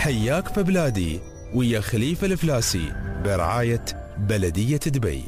حياك في بلادي ويا خليفة الفلاسي برعاية بلدية دبي.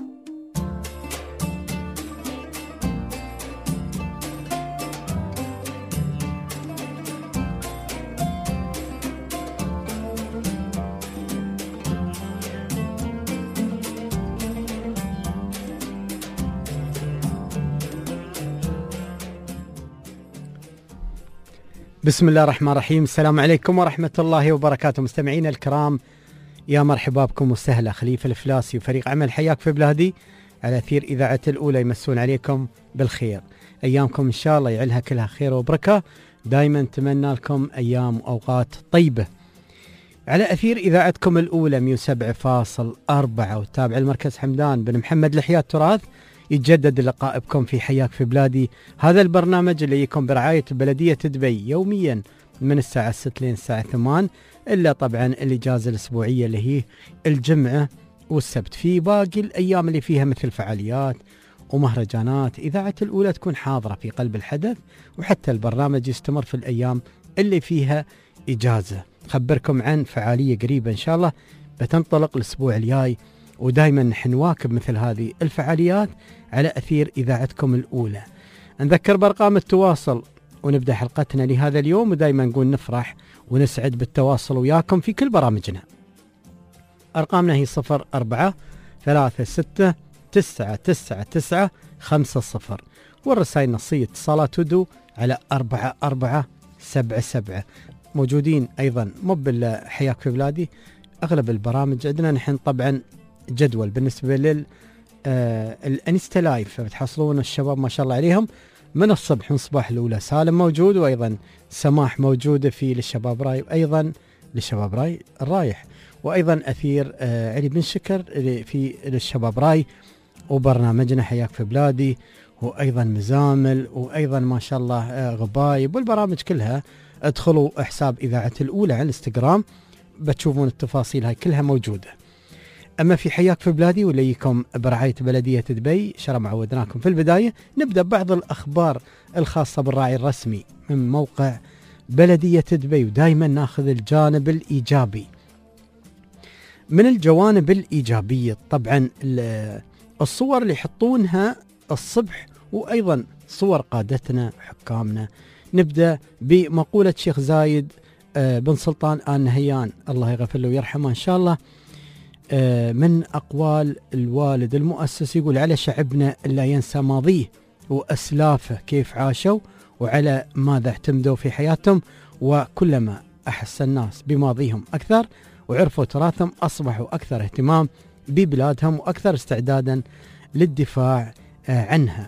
بسم الله الرحمن الرحيم. السلام عليكم ورحمة الله وبركاته. مستمعين الكرام، يا مرحبا بكم وسهلا. خليفة الفلاسي وفريق عمل حياك في بلادي على أثير إذاعة الأولى يمسون عليكم بالخير. أيامكم إن شاء الله يعلها كلها خير وبركة. دايما نتمنى لكم أيام وأوقات طيبة على أثير إذاعتكم الأولى 107.4 وتابع المركز حمدان بن محمد لحياة التراث. يتجدد اللقاء بكم في حياك في بلادي، هذا البرنامج اللي يكون برعاية بلدية دبي يوميا من الساعة 6 لين الساعة 8، إلا طبعا الإجازة الأسبوعية اللي هي الجمعة والسبت. في باقي الأيام اللي فيها مثل فعاليات ومهرجانات، إذاعة الأولى تكون حاضرة في قلب الحدث، وحتى البرنامج يستمر في الأيام اللي فيها إجازة. خبركم عن فعالية قريبة إن شاء الله بتنطلق الأسبوع الجاي، ودائما نحن نواكب مثل هذه الفعاليات على أثير إذاعتكم الأولى. نذكر بأرقام التواصل ونبدأ حلقتنا لهذا اليوم، ودائما نقول نفرح ونسعد بالتواصل وياكم في كل برامجنا. أرقامنا هي 0436999950، والرسائل النصية اتصالات ودو على 4477. موجودين أيضا مو بالحياك في بلادي، أغلب البرامج عندنا نحن طبعا جدول بالنسبة الانستا لايف، بتحصلون الشباب ما شاء الله عليهم من الصبح، من صباح الأولى. سالم موجود، وأيضا سماح موجودة في للشباب راي، وأيضا للشباب راي الرايح، وأيضا أثير علي بن شكر في للشباب راي، وبرنامجنا حياك في بلادي، وأيضا مزامل، وأيضا ما شاء الله غبايب، والبرامج كلها ادخلوا حساب إذاعة الأولى على الانستغرام بتشوفون التفاصيل هاي كلها موجودة. أما في حياك في بلادي وليكم برعاية بلدية دبي، شرع معودناكم في البداية نبدأ بعض الأخبار الخاصة بالراعي الرسمي من موقع بلدية دبي، ودائما ناخذ الجانب الإيجابي. من الجوانب الإيجابية طبعا الصور اللي يحطونها الصبح، وأيضا صور قادتنا حكامنا. نبدأ بمقولة شيخ زايد بن سلطان آل نهيان الله يغفر له ويرحمه إن شاء الله، من أقوال الوالد المؤسس، يقول: على شعبنا لا ينسى ماضيه وأسلافه كيف عاشوا وعلى ماذا اعتمدوا في حياتهم، وكلما أحس الناس بماضيهم أكثر وعرفوا تراثهم أصبحوا أكثر اهتمام ببلادهم وأكثر استعدادا للدفاع عنها.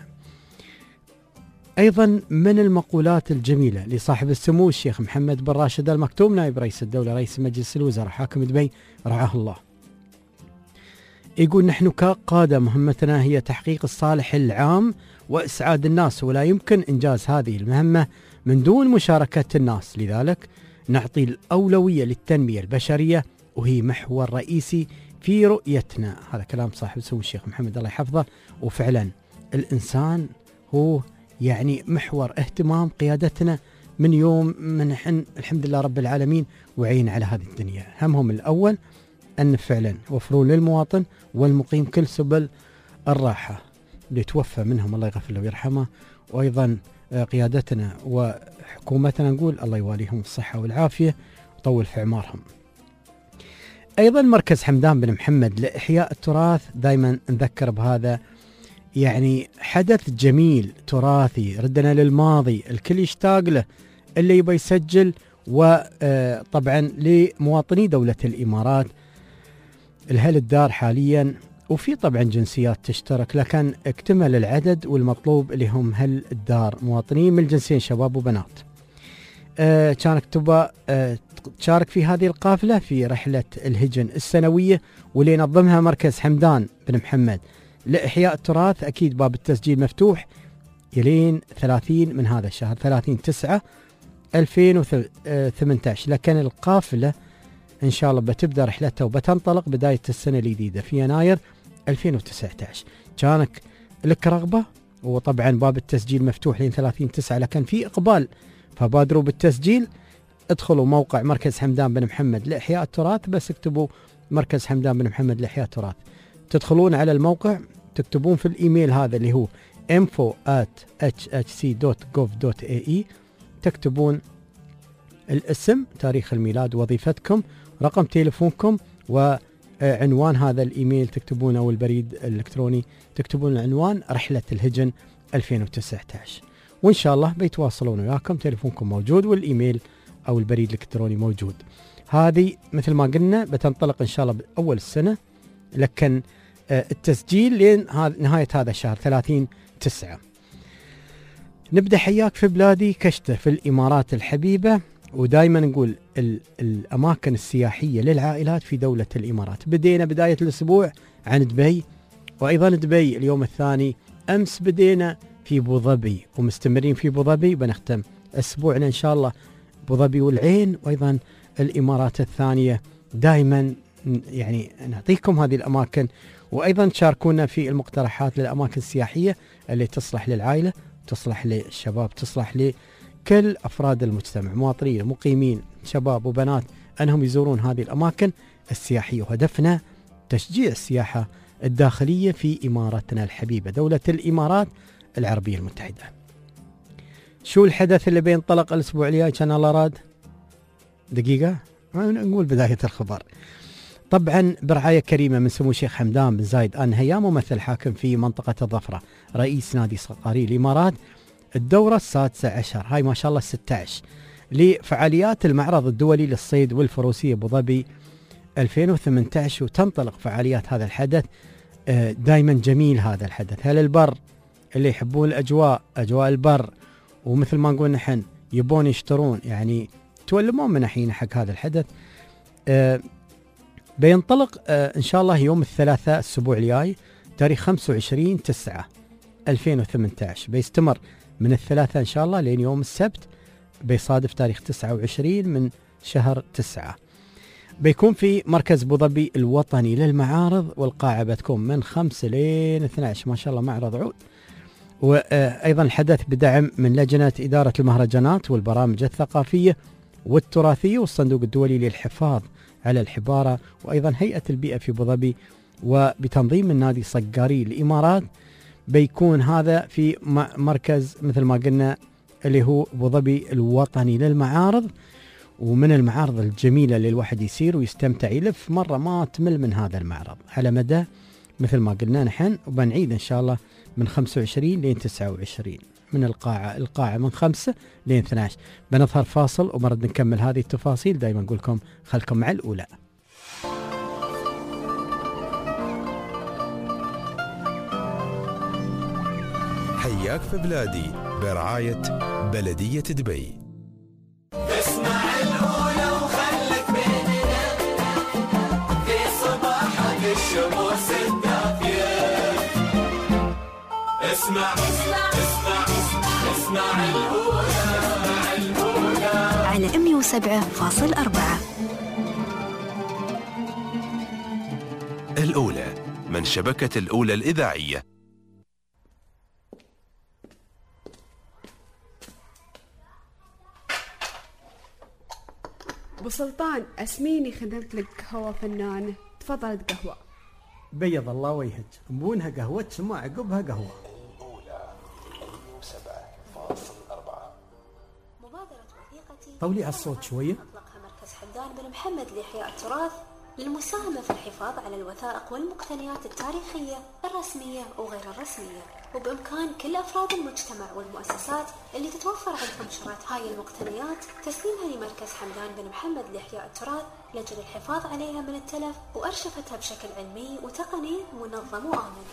أيضا من المقولات الجميلة لصاحب السمو الشيخ محمد بن راشد آل مكتوم نائب رئيس الدولة رئيس مجلس الوزراء حاكم دبي رعاه الله، يقول: نحن كقادة مهمتنا هي تحقيق الصالح العام وإسعاد الناس، ولا يمكن إنجاز هذه المهمة من دون مشاركة الناس، لذلك نعطي الأولوية للتنمية البشرية وهي محور رئيسي في رؤيتنا. هذا كلام صاحب السمو الشيخ محمد الله يحفظه، وفعلا الإنسان هو يعني محور اهتمام قيادتنا من يوم من نحن الحمد لله رب العالمين وعين على هذه الدنيا. همهم الأول أن فعلا وفروا للمواطن والمقيم كل سبل الراحة اللي توفى منهم الله يغفر له ويرحمه، وأيضا قيادتنا وحكومتنا نقول الله يواليهم الصحة والعافية وطول في أعمارهم. أيضا مركز حمدان بن محمد لإحياء التراث، دائما نذكر بهذا، يعني حدث جميل تراثي ردنا للماضي الكل يشتاق له، اللي يبي يسجل. وطبعا لمواطني دولة الإمارات الهل الدار حاليا، وفي طبعا جنسيات تشترك، لكن اكتمل العدد والمطلوب اللي هم هل الدار مواطنين من الجنسين شباب وبنات. كانت تبى تشارك في هذه القافلة في رحلة الهجن السنوية واللي ينظمها مركز حمدان بن محمد لإحياء التراث. أكيد باب التسجيل مفتوح يلين 30 من هذا الشهر، 30/9/2018، لكن القافلة إن شاء الله بتبدأ رحلتها وبتنطلق بداية السنة الجديدة في يناير 2019. كانك لك رغبة، وطبعا باب التسجيل مفتوح لين 30/9، لكن في إقبال، فبادروا بالتسجيل ادخلوا موقع مركز حمدان بن محمد لإحياء التراث، بس اكتبوا مركز حمدان بن محمد لإحياء التراث، تدخلون على الموقع، تكتبون في الإيميل هذا اللي هو info@hhc.gov.ae، تكتبون الاسم، تاريخ الميلاد، وظيفتكم، رقم تليفونكم، وعنوان هذا الإيميل تكتبونه، أو البريد الإلكتروني تكتبون العنوان رحلة الهجن 2019، وإن شاء الله بيتواصلون وياكم، تليفونكم موجود والإيميل أو البريد الإلكتروني موجود. هذه مثل ما قلنا بتنطلق إن شاء الله بأول السنة، لكن التسجيل لين نهاية هذا الشهر 30/9. نبدأ حياك في بلادي كشته في الإمارات الحبيبة، ودائما نقول الأماكن السياحية للعائلات في دولة الإمارات. بدينا بداية الأسبوع عن دبي، وأيضا دبي اليوم الثاني، أمس بدينا في أبو ظبي ومستمرين في أبو ظبي، بنختم أسبوعنا إن شاء الله أبو ظبي والعين، وأيضا الإمارات الثانية. دائما يعني نعطيكم هذه الأماكن، وأيضا تشاركونا في المقترحات للأماكن السياحية اللي تصلح للعائلة، تصلح للشباب، تصلح لكل أفراد المجتمع، مواطنين مقيمين شباب وبنات، أنهم يزورون هذه الأماكن السياحية. وهدفنا تشجيع السياحة الداخلية في إمارتنا الحبيبة دولة الإمارات العربية المتحدة. شو الحدث اللي بينطلق الأسبوع الجاي؟ كان الله راد دقيقة نقول بداية الخبر. طبعا برعاية كريمة من سمو الشيخ حمدان بن زايد آل نهيان ممثل حاكم في منطقة الظفرة، رئيس نادي صقاري الإمارات، الدورة 16، هاي ما شاء الله 16، لفعاليات المعرض الدولي للصيد والفروسية أبو ظبي 2018. وتنطلق فعاليات هذا الحدث. دائما جميل هذا الحدث. هل البر اللي يحبون الأجواء، أجواء البر، ومثل ما نقول نحن يبون يشترون، يعني تولمون من حين حق هذا الحدث. بينطلق إن شاء الله يوم الثلاثاء الأسبوع الجاي تاريخ 25/9/2018، بيستمر من الثلاثاء إن شاء الله لين يوم السبت، بيصادف تاريخ 29 من شهر 9. بيكون في مركز أبو ظبي الوطني للمعارض، والقاعة بتكون من 5 لين 12، ما شاء الله معرض عود. وأيضا الحدث بدعم من لجنة إدارة المهرجانات والبرامج الثقافية والتراثية والصندوق الدولي للحفاظ على الحبارة، وأيضا هيئة البيئة في أبو ظبي، وبتنظيم النادي صقاري الإمارات. بيكون هذا في مركز مثل ما قلنا اللي هو أبو ظبي الوطني للمعارض، ومن المعارض الجميلة اللي الواحد يسير ويستمتع، يلف مرة ما تمل من هذا المعرض على مدى مثل ما قلنا نحن. وبنعيد إن شاء الله من 25 لين 29 من القاعة من 5 لين 12. بنظهر فاصل وبرد نكمل هذه التفاصيل. دايما نقول لكم خلكم مع الأولى. حياك في بلادي برعاية بلدية دبي. اسمع الأولى وخلك بيننا في صباحك الشموس الدافية. اسمع الأولى على 107.4. الأولى من شبكة الأولى الإذاعية. أبو سلطان أسميني خدمت لك قهوة فنانة، تفضل قهوة. بيض الله وجهك، نبونها قهوة ثم عقبها قهوة. الأولى 107.4. مبادرة وثيقتي طولي على الصوت شوية. أطلقها مركز حمدان بن محمد لإحياء التراث للمساهمة في الحفاظ على الوثائق والمقتنيات التاريخية الرسمية وغير الرسمية، وبإمكان كل أفراد المجتمع والمؤسسات اللي تتوفر عندهم شرايط هاي المقتنيات تسليمها لمركز حمدان بن محمد لإحياء التراث لأجل الحفاظ عليها من التلف وأرشفتها بشكل علمي وتقني منظم وآمن.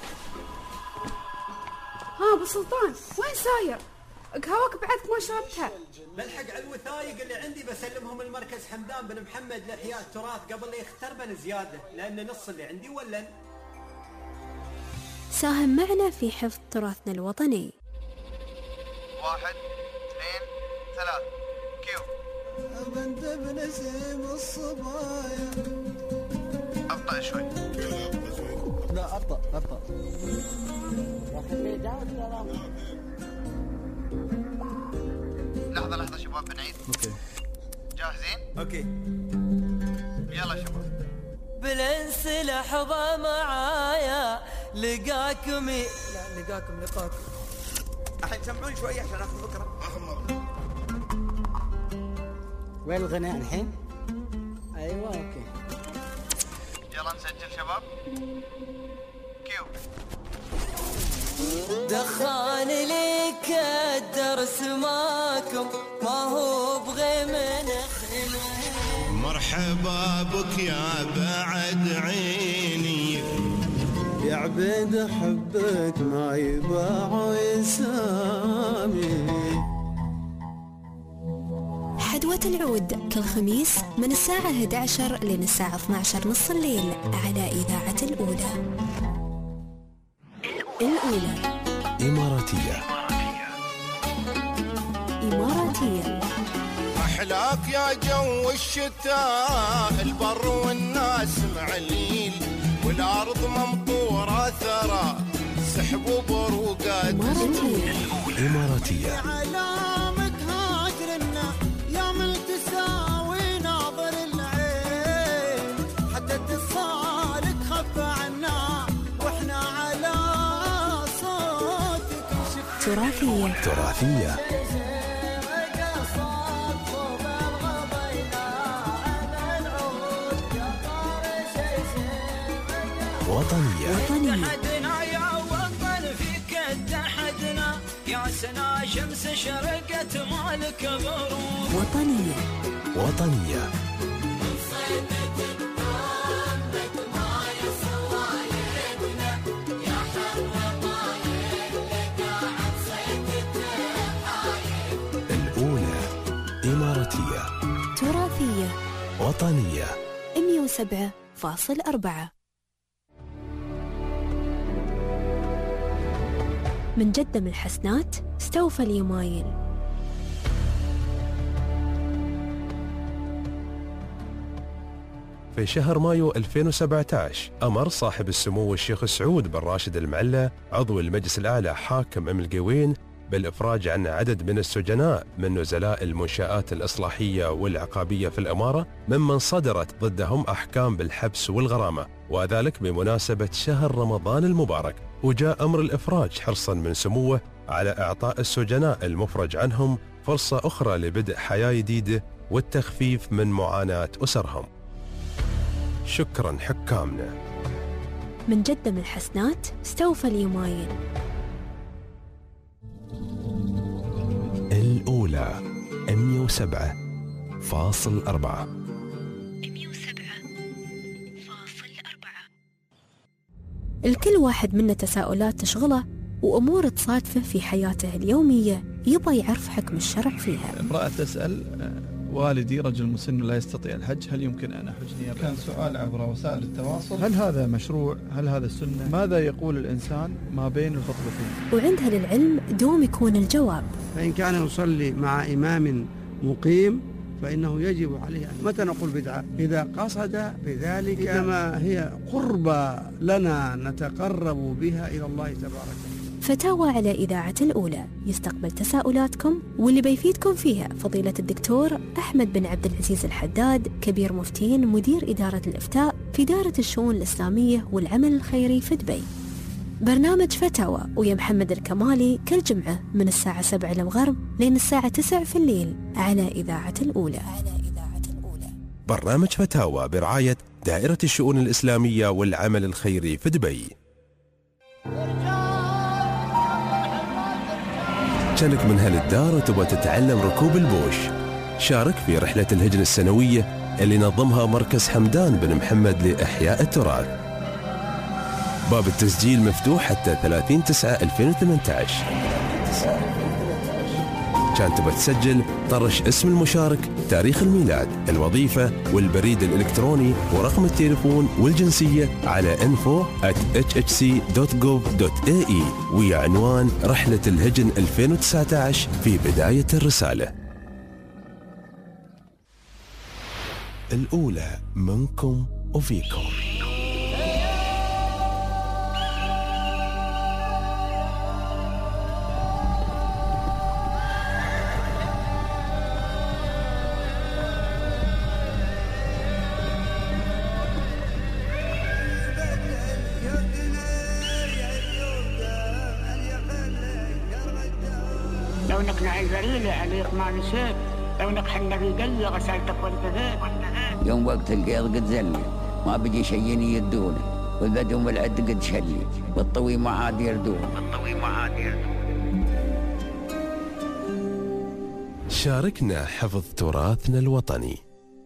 ها أبو سلطان وين ساير؟ قهوك بعدك ما شربتها. بلحق على الوثائق اللي عندي بسلمهم المركز حمدان بن محمد لإحياء التراث قبل لا يختربن زيادة، لأن نص اللي عندي ولن. ساهم معنا في حفظ تراثنا الوطني. 1 2 3 كيو. أبنت بنسيم الصبايا. أبطأ شوي. لا أبطأ. لحظة شباب بنعيد. أوكي. جاهزين؟ اوكي. يلا شباب. بالانس لحظة معايا لقاكم لقاكم. الحين سمعوني شوي عشان اخذ فكرة. وين الغناء الحين؟ ايوه اوكي. يلا نسجل شباب. كيو. دخان لك الدرس ماكم ما هو بغي من مرحبا بك يا بعد عيني يا عبيد حبك ما يباع يسامي. حدوة العود كل خميس من الساعة 11 لين الساعة 12 نص الليل على إذاعة الأولى. إماراتية. أحلاك يا جو الشتاء البر والناس معليل والأرض ممطورة ثرى سحب وبروقات. إماراتية. علامك هاجرنا يا من تساوي ناظر العين حتى اتصالك خف عنا واحنا على صوتك تراثية. وطنية. اتحدنا يا وطن فيك اتحدنا يا سنا شمس شرقت مالك برود. وطنية. الأولى إماراتية. تراثية. وطنية. 107.4. من جدة من الحسنات استوفى اليمايل. في شهر مايو 2017 أمر صاحب السمو الشيخ سعود بن راشد المعلى عضو المجلس الأعلى حاكم أم القوين بالإفراج عن عدد من السجناء من نزلاء المنشآت الإصلاحية والعقابية في الإمارة ممن صدرت ضدهم أحكام بالحبس والغرامة، وذلك بمناسبة شهر رمضان المبارك. وجاء أمر الإفراج حرصا من سموه على إعطاء السجناء المفرج عنهم فرصة أخرى لبدء حياة جديدة والتخفيف من معاناة أسرهم. شكرا حكامنا. من جدة من الحسنات استوفى اليمايل. الأولى 107.4. الكل واحد منا تساؤلات تشغله وأمور تصادفه في حياته اليومية يبغى يعرف حكم الشرع فيها. امرأة تسأل والدي رجل مسن لا يستطيع الحج، هل يمكن أن أحج نيابة؟ كان سؤال عبر وسائل التواصل. هل هذا مشروع؟ هل هذا السنة؟ ماذا يقول الإنسان ما بين الخطبتين؟ وعندها للعلم دوم يكون الجواب. فإن كان يصلي مع إمام مقيم فإنه يجب عليه أن متى نقول بدعة؟ إذا قصد بذلك إنما هي قربة لنا نتقرب بها إلى الله تبارك وتعالى. فتاوى على إذاعة الأولى يستقبل تساؤلاتكم، واللي بيفيدكم فيها فضيلة الدكتور أحمد بن عبد العزيز الحداد، كبير مفتين مدير إدارة الإفتاء في دائرة الشؤون الإسلامية والعمل الخيري في دبي. برنامج فتاوى ويا محمد الكمالي كل جمعة من الساعة 7 المغرب لين الساعة 9 في الليل على إذاعة الأولى. برنامج فتاوى برعاية دائرة الشؤون الإسلامية والعمل الخيري في دبي. كانك من هالدار وتبغى تتعلم ركوب البوش، شارك في رحلة الهجن السنوية اللي نظمها مركز حمدان بن محمد لإحياء التراث. باب التسجيل مفتوح حتى 30/9/2018. كان تبغى تسجل طرش اسم المشارك، تاريخ الميلاد، الوظيفة والبريد الإلكتروني ورقم التليفون والجنسية على info@hhc.gov.ae ويا عنوان رحلة الهجن 2019 في بداية الرسالة. الأولى منكم وفيكم. كونك نعي ذليلة عليك ما نسيت، كونك حنا في قلة غسلتك وانتهيت. يوم وقت القيض قد زلي، ما بقي شيء يدوني، والبدو والعد قد شلي، والطوي ما عاد يردون. شاركنا حفظ تراثنا الوطني.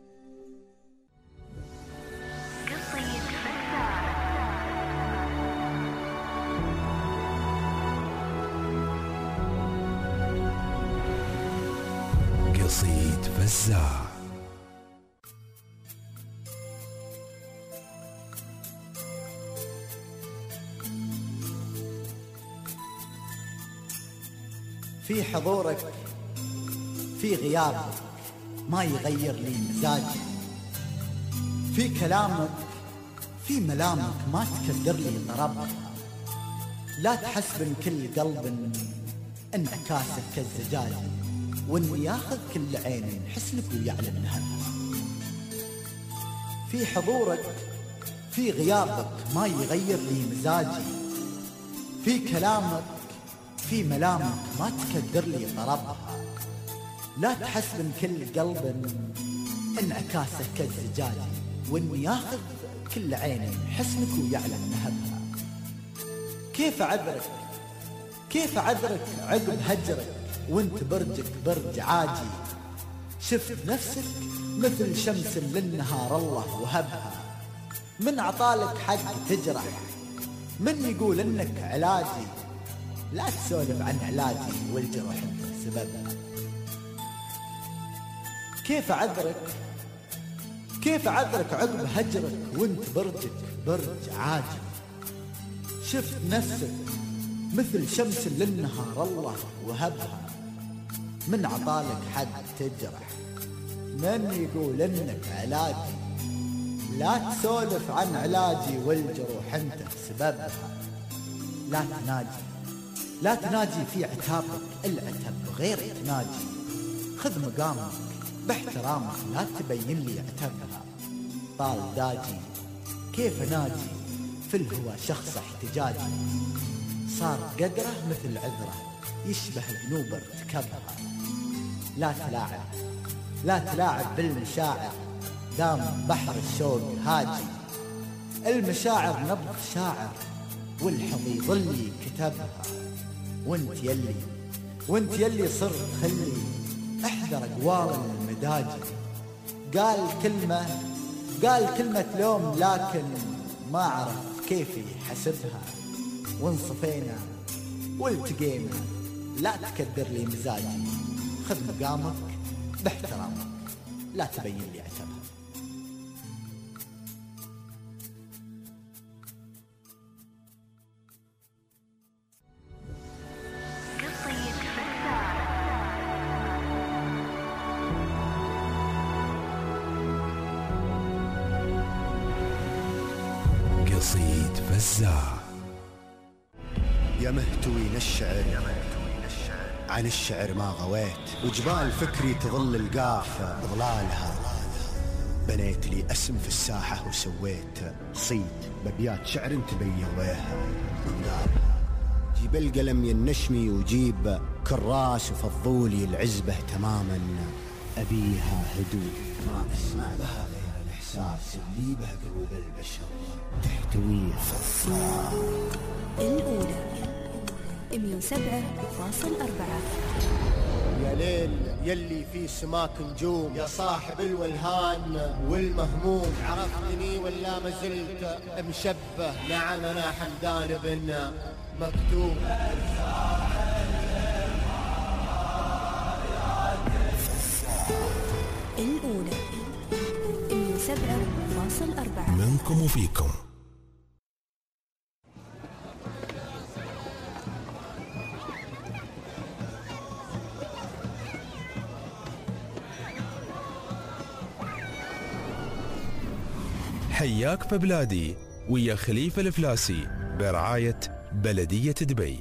قصيد فزاع. في حضورك في غيابك ما يغير لي مزاجي، في كلامك في ملامك ما تكدر لي ضربك، لا تحسبن كل قلب انعكاسك كالزجاج، وان ياخذ كل عين حسنك ويعلن همك. في حضورك في غيابك ما يغير لي مزاجي، في كلامك في ملامك ما تكدر لي ضربها، لا تحسبن كل قلب انعكاسك كالزجاج، وان ياخذ كل عين حسنك ويعلن نهبها. كيف اعذرك عقب هجرك وانت برجك برج عاجي، شفت نفسك مثل شمس للنهار الله وهبها، من عطالك حق تجرح، من يقول انك علاجي، لا تسولف عن علاجي والجرح انت سببها. كيف اعذرك عقب هجرك وانت برجك برج عاجي، شفت نفسك مثل شمس للنهار الله وهبها، من عطالك حد تجرح، من يقول انك علاجي، لا تسولف عن علاجي والجروح انت سببها. لا تناجي في عتابك العتب غير تناجي، خذ مقامك باحترامك لا تبين لي عتبها. طال داجي كيف ناجي في الهوى شخص احتجاجي، صار قدره مثل عذره يشبه ذنوب ارتكبها. لا تلاعب بالمشاعر دام بحر الشوق هاجي، المشاعر نبض شاعر والحظ يظلي كتبها. وانت يلي صرت خلي احذر اقوال المداجي، قال كلمة لوم لكن ما عرف كيف يحسبها، وانصفينا والتقينا لا تكدر لي مزاجي، خذ مقامك باحترامك لا تبين لي عتبها. قصيد فزاع. يا مهتوين الشعر عن الشعر ما غويت، وجبال فكري تظل القاف ظلالها، بنيت لي اسم في الساحة وسويت صيد بابيات شعر تبيضيها من قابها. جيب القلم ينشمي وجيب كراس وفضولي العزبة تماما، أبيها هدوء ما أسمع بها غير الإحساس اللي به قلوب البشر تحتويها. الأولى 107.4. يا ليل يلي في سماك نجوم، يا صاحب الولهان والمهموم، عرفتني ولا ما زلت مشبه؟ نعم أنا حمدان بن مكتوم. الأولى 107.4. منكم وفيكم. حياك في بلادي ويا خليفة الفلاسي برعاية بلدية دبي.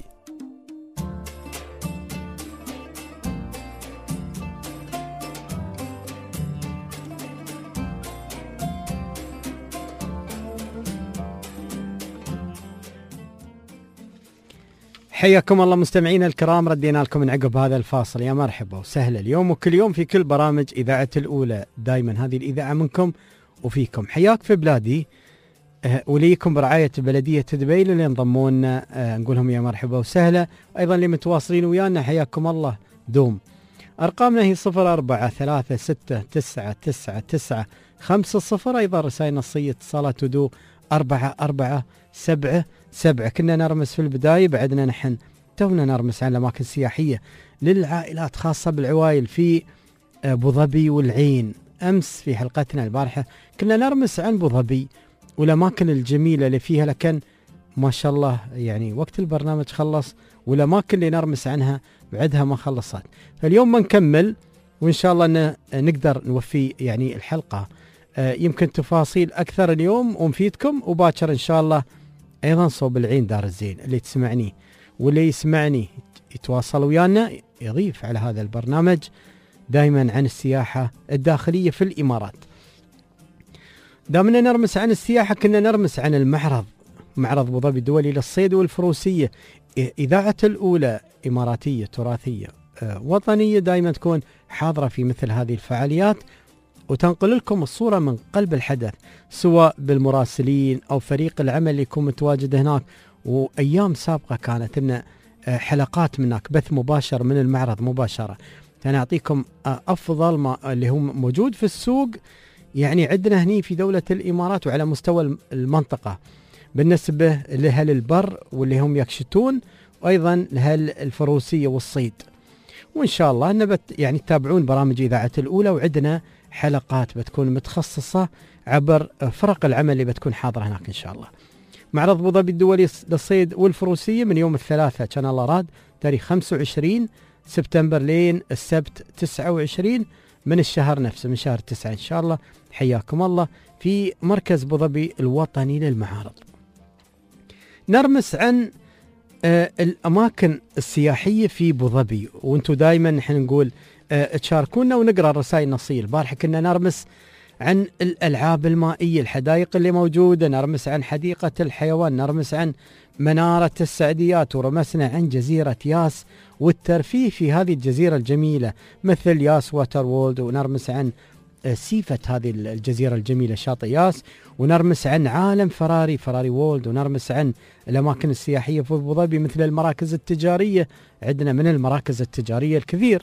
حياكم الله مستمعينا الكرام، ردينا لكم من عقب هذا الفاصل. يا مرحبا وسهلا اليوم وكل يوم في كل برامج إذاعة الأولى، دائما هذه الإذاعة منكم وفيكم. حياك في بلادي وليكم برعاية بلدية دبي اللي انضمون، نقولهم يا مرحبا وسهلا. أيضا اللي متواصلين ويانا حياكم الله دوم. أرقامنا هي 0436999950. أيضا رسائل نصية اتصالات ودو 4477. كنا نرمس في البداية، بعدنا نحن تونا نرمس عن الأماكن السياحية للعائلات، خاصة بالعوائل في أبو ظبي والعين. أمس في حلقتنا البارحة كنا نرمس عن أبو ظبي والأماكن الجميلة اللي فيها، لكن ما شاء الله يعني وقت البرنامج خلص والأماكن اللي نرمس عنها بعدها ما خلصت. فاليوم ما نكمل، وإن شاء الله نقدر نوفي يعني الحلقة يمكن تفاصيل أكثر اليوم ونفيدكم، وباكر إن شاء الله أيضا صوب العين دار الزين اللي تسمعني واللي يسمعني يتواصل ويانا، يضيف على هذا البرنامج دائما عن السياحة الداخلية في الإمارات. دامنا نرمس عن السياحة كنا نرمس عن المعرض، معرض أبو ظبي الدولي للصيد والفروسية. إذاعة الأولى إماراتية تراثية وطنية دائما تكون حاضرة في مثل هذه الفعاليات وتنقل لكم الصورة من قلب الحدث، سواء بالمراسلين أو فريق العمل اللي يكون متواجد هناك. وأيام سابقة كانت لنا حلقات من هناك، بث مباشر من المعرض مباشرة. فأنا أعطيكم أفضل ما اللي هو موجود في السوق، يعني عندنا هني في دولة الإمارات وعلى مستوى المنطقة، بالنسبة لأهل البر واللي هم يكشتون، وأيضا لأهل الفروسية والصيد. وإن شاء الله يعني تتابعون برامج إذاعة الأولى، وعندنا حلقات بتكون متخصصة عبر فرق العمل اللي بتكون حاضرة هناك إن شاء الله. معرض أبو ظبي الدولي للصيد والفروسية من يوم الثلاثاء كان الله راد تاريخ 25 سبتمبر لين السبت 29 من الشهر نفسه، من شهر 9 إن شاء الله. حياكم الله في مركز أبو ظبي الوطني للمعارض. نرمس عن الأماكن السياحية في أبو ظبي، وانتم دائما نحن نقول تشاركونا ونقرأ الرسائل النصية. البارحة كنا نرمس عن الألعاب المائية، الحدائق اللي موجودة، نرمس عن حديقة الحيوان، نرمس عن منارة السعديات، ورمسنا عن جزيرة ياس والترفيه في هذه الجزيرة الجميلة مثل ياس واتر وولد، ونرمس عن سيفة هذه الجزيرة الجميلة شاطئ ياس، ونرمس عن عالم فراري وولد، ونرمس عن الأماكن السياحية في أبو ظبي مثل المراكز التجارية. عندنا من المراكز التجارية الكثير،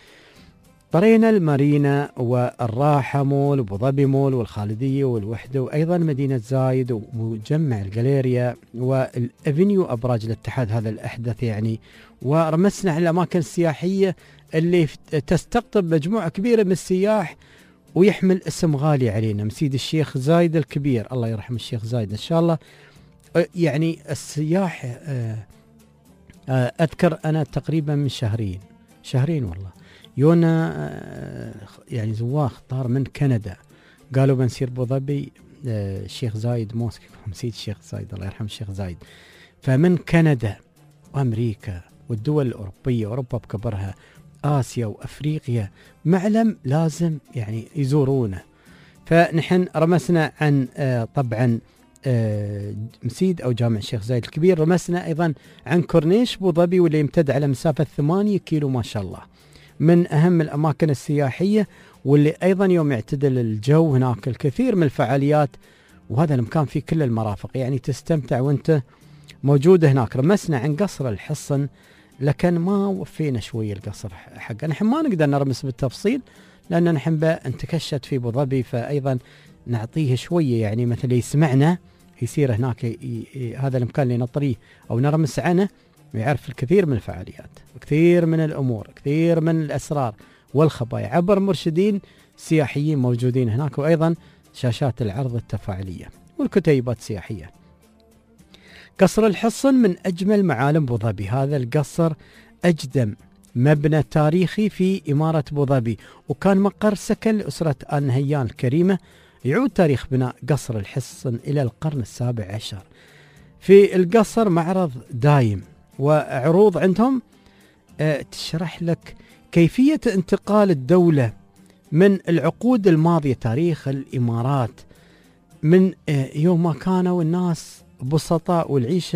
طرينا المارينا والراحة مول وأبو ظبي مول والخالدية والوحدة، وأيضا مدينة زايد ومجمع الجاليريا والأفنيو أبراج الاتحاد هذا الأحدث يعني. ورمسنا على الأماكن السياحية اللي تستقطب مجموعة كبيرة من السياح ويحمل اسم غالي علينا، مسيد الشيخ زايد الكبير، الله يرحم الشيخ زايد إن شاء الله. يعني السياح أذكر أنا تقريبا من شهرين والله يونا يعني زواخ طار من كندا قالوا بنسير أبو ظبي، الشيخ زايد موسك، مسيد الشيخ زايد الله يرحم الشيخ زايد. فمن كندا وأمريكا والدول الأوروبية وأوروبا بكبرها، آسيا وأفريقيا، معلم لازم يعني يزورونه. فنحن رمسنا عن طبعا مسيد أو جامع الشيخ زايد الكبير، رمسنا أيضا عن كورنيش أبو ظبي واللي يمتد على مسافة 8 كيلو ما شاء الله، من أهم الأماكن السياحية، واللي أيضا يوم يعتدل الجو هناك الكثير من الفعاليات، وهذا المكان فيه كل المرافق يعني تستمتع وانت موجود هناك. رمسنا عن قصر الحصن، لكن ما وفينا شوية القصر حقنا، نحن ما نقدر نرمس بالتفصيل لأن نحن انتكشت في أبو ظبي، فأيضا نعطيه شوية يعني مثل يسمعنا يصير هناك هذا المكان اللي نطريه أو نرمس عنه ويعرف الكثير من الفعاليات، كثير من الأمور، كثير من الأسرار والخبايا عبر مرشدين سياحيين موجودين هناك، وأيضا شاشات العرض التفاعلية والكتيبات السياحية. قصر الحصن من أجمل معالم أبو ظبي، هذا القصر أجدم مبنى تاريخي في إمارة أبو ظبي، وكان مقر سكن لأسرة آل نهيان الكريمة. يعود تاريخ بناء قصر الحصن إلى القرن السابع عشر. في القصر معرض دايم وعروض عندهم تشرح لك كيفية انتقال الدولة من العقود الماضية، تاريخ الإمارات من يوم ما كانوا الناس بسطاء والعيشة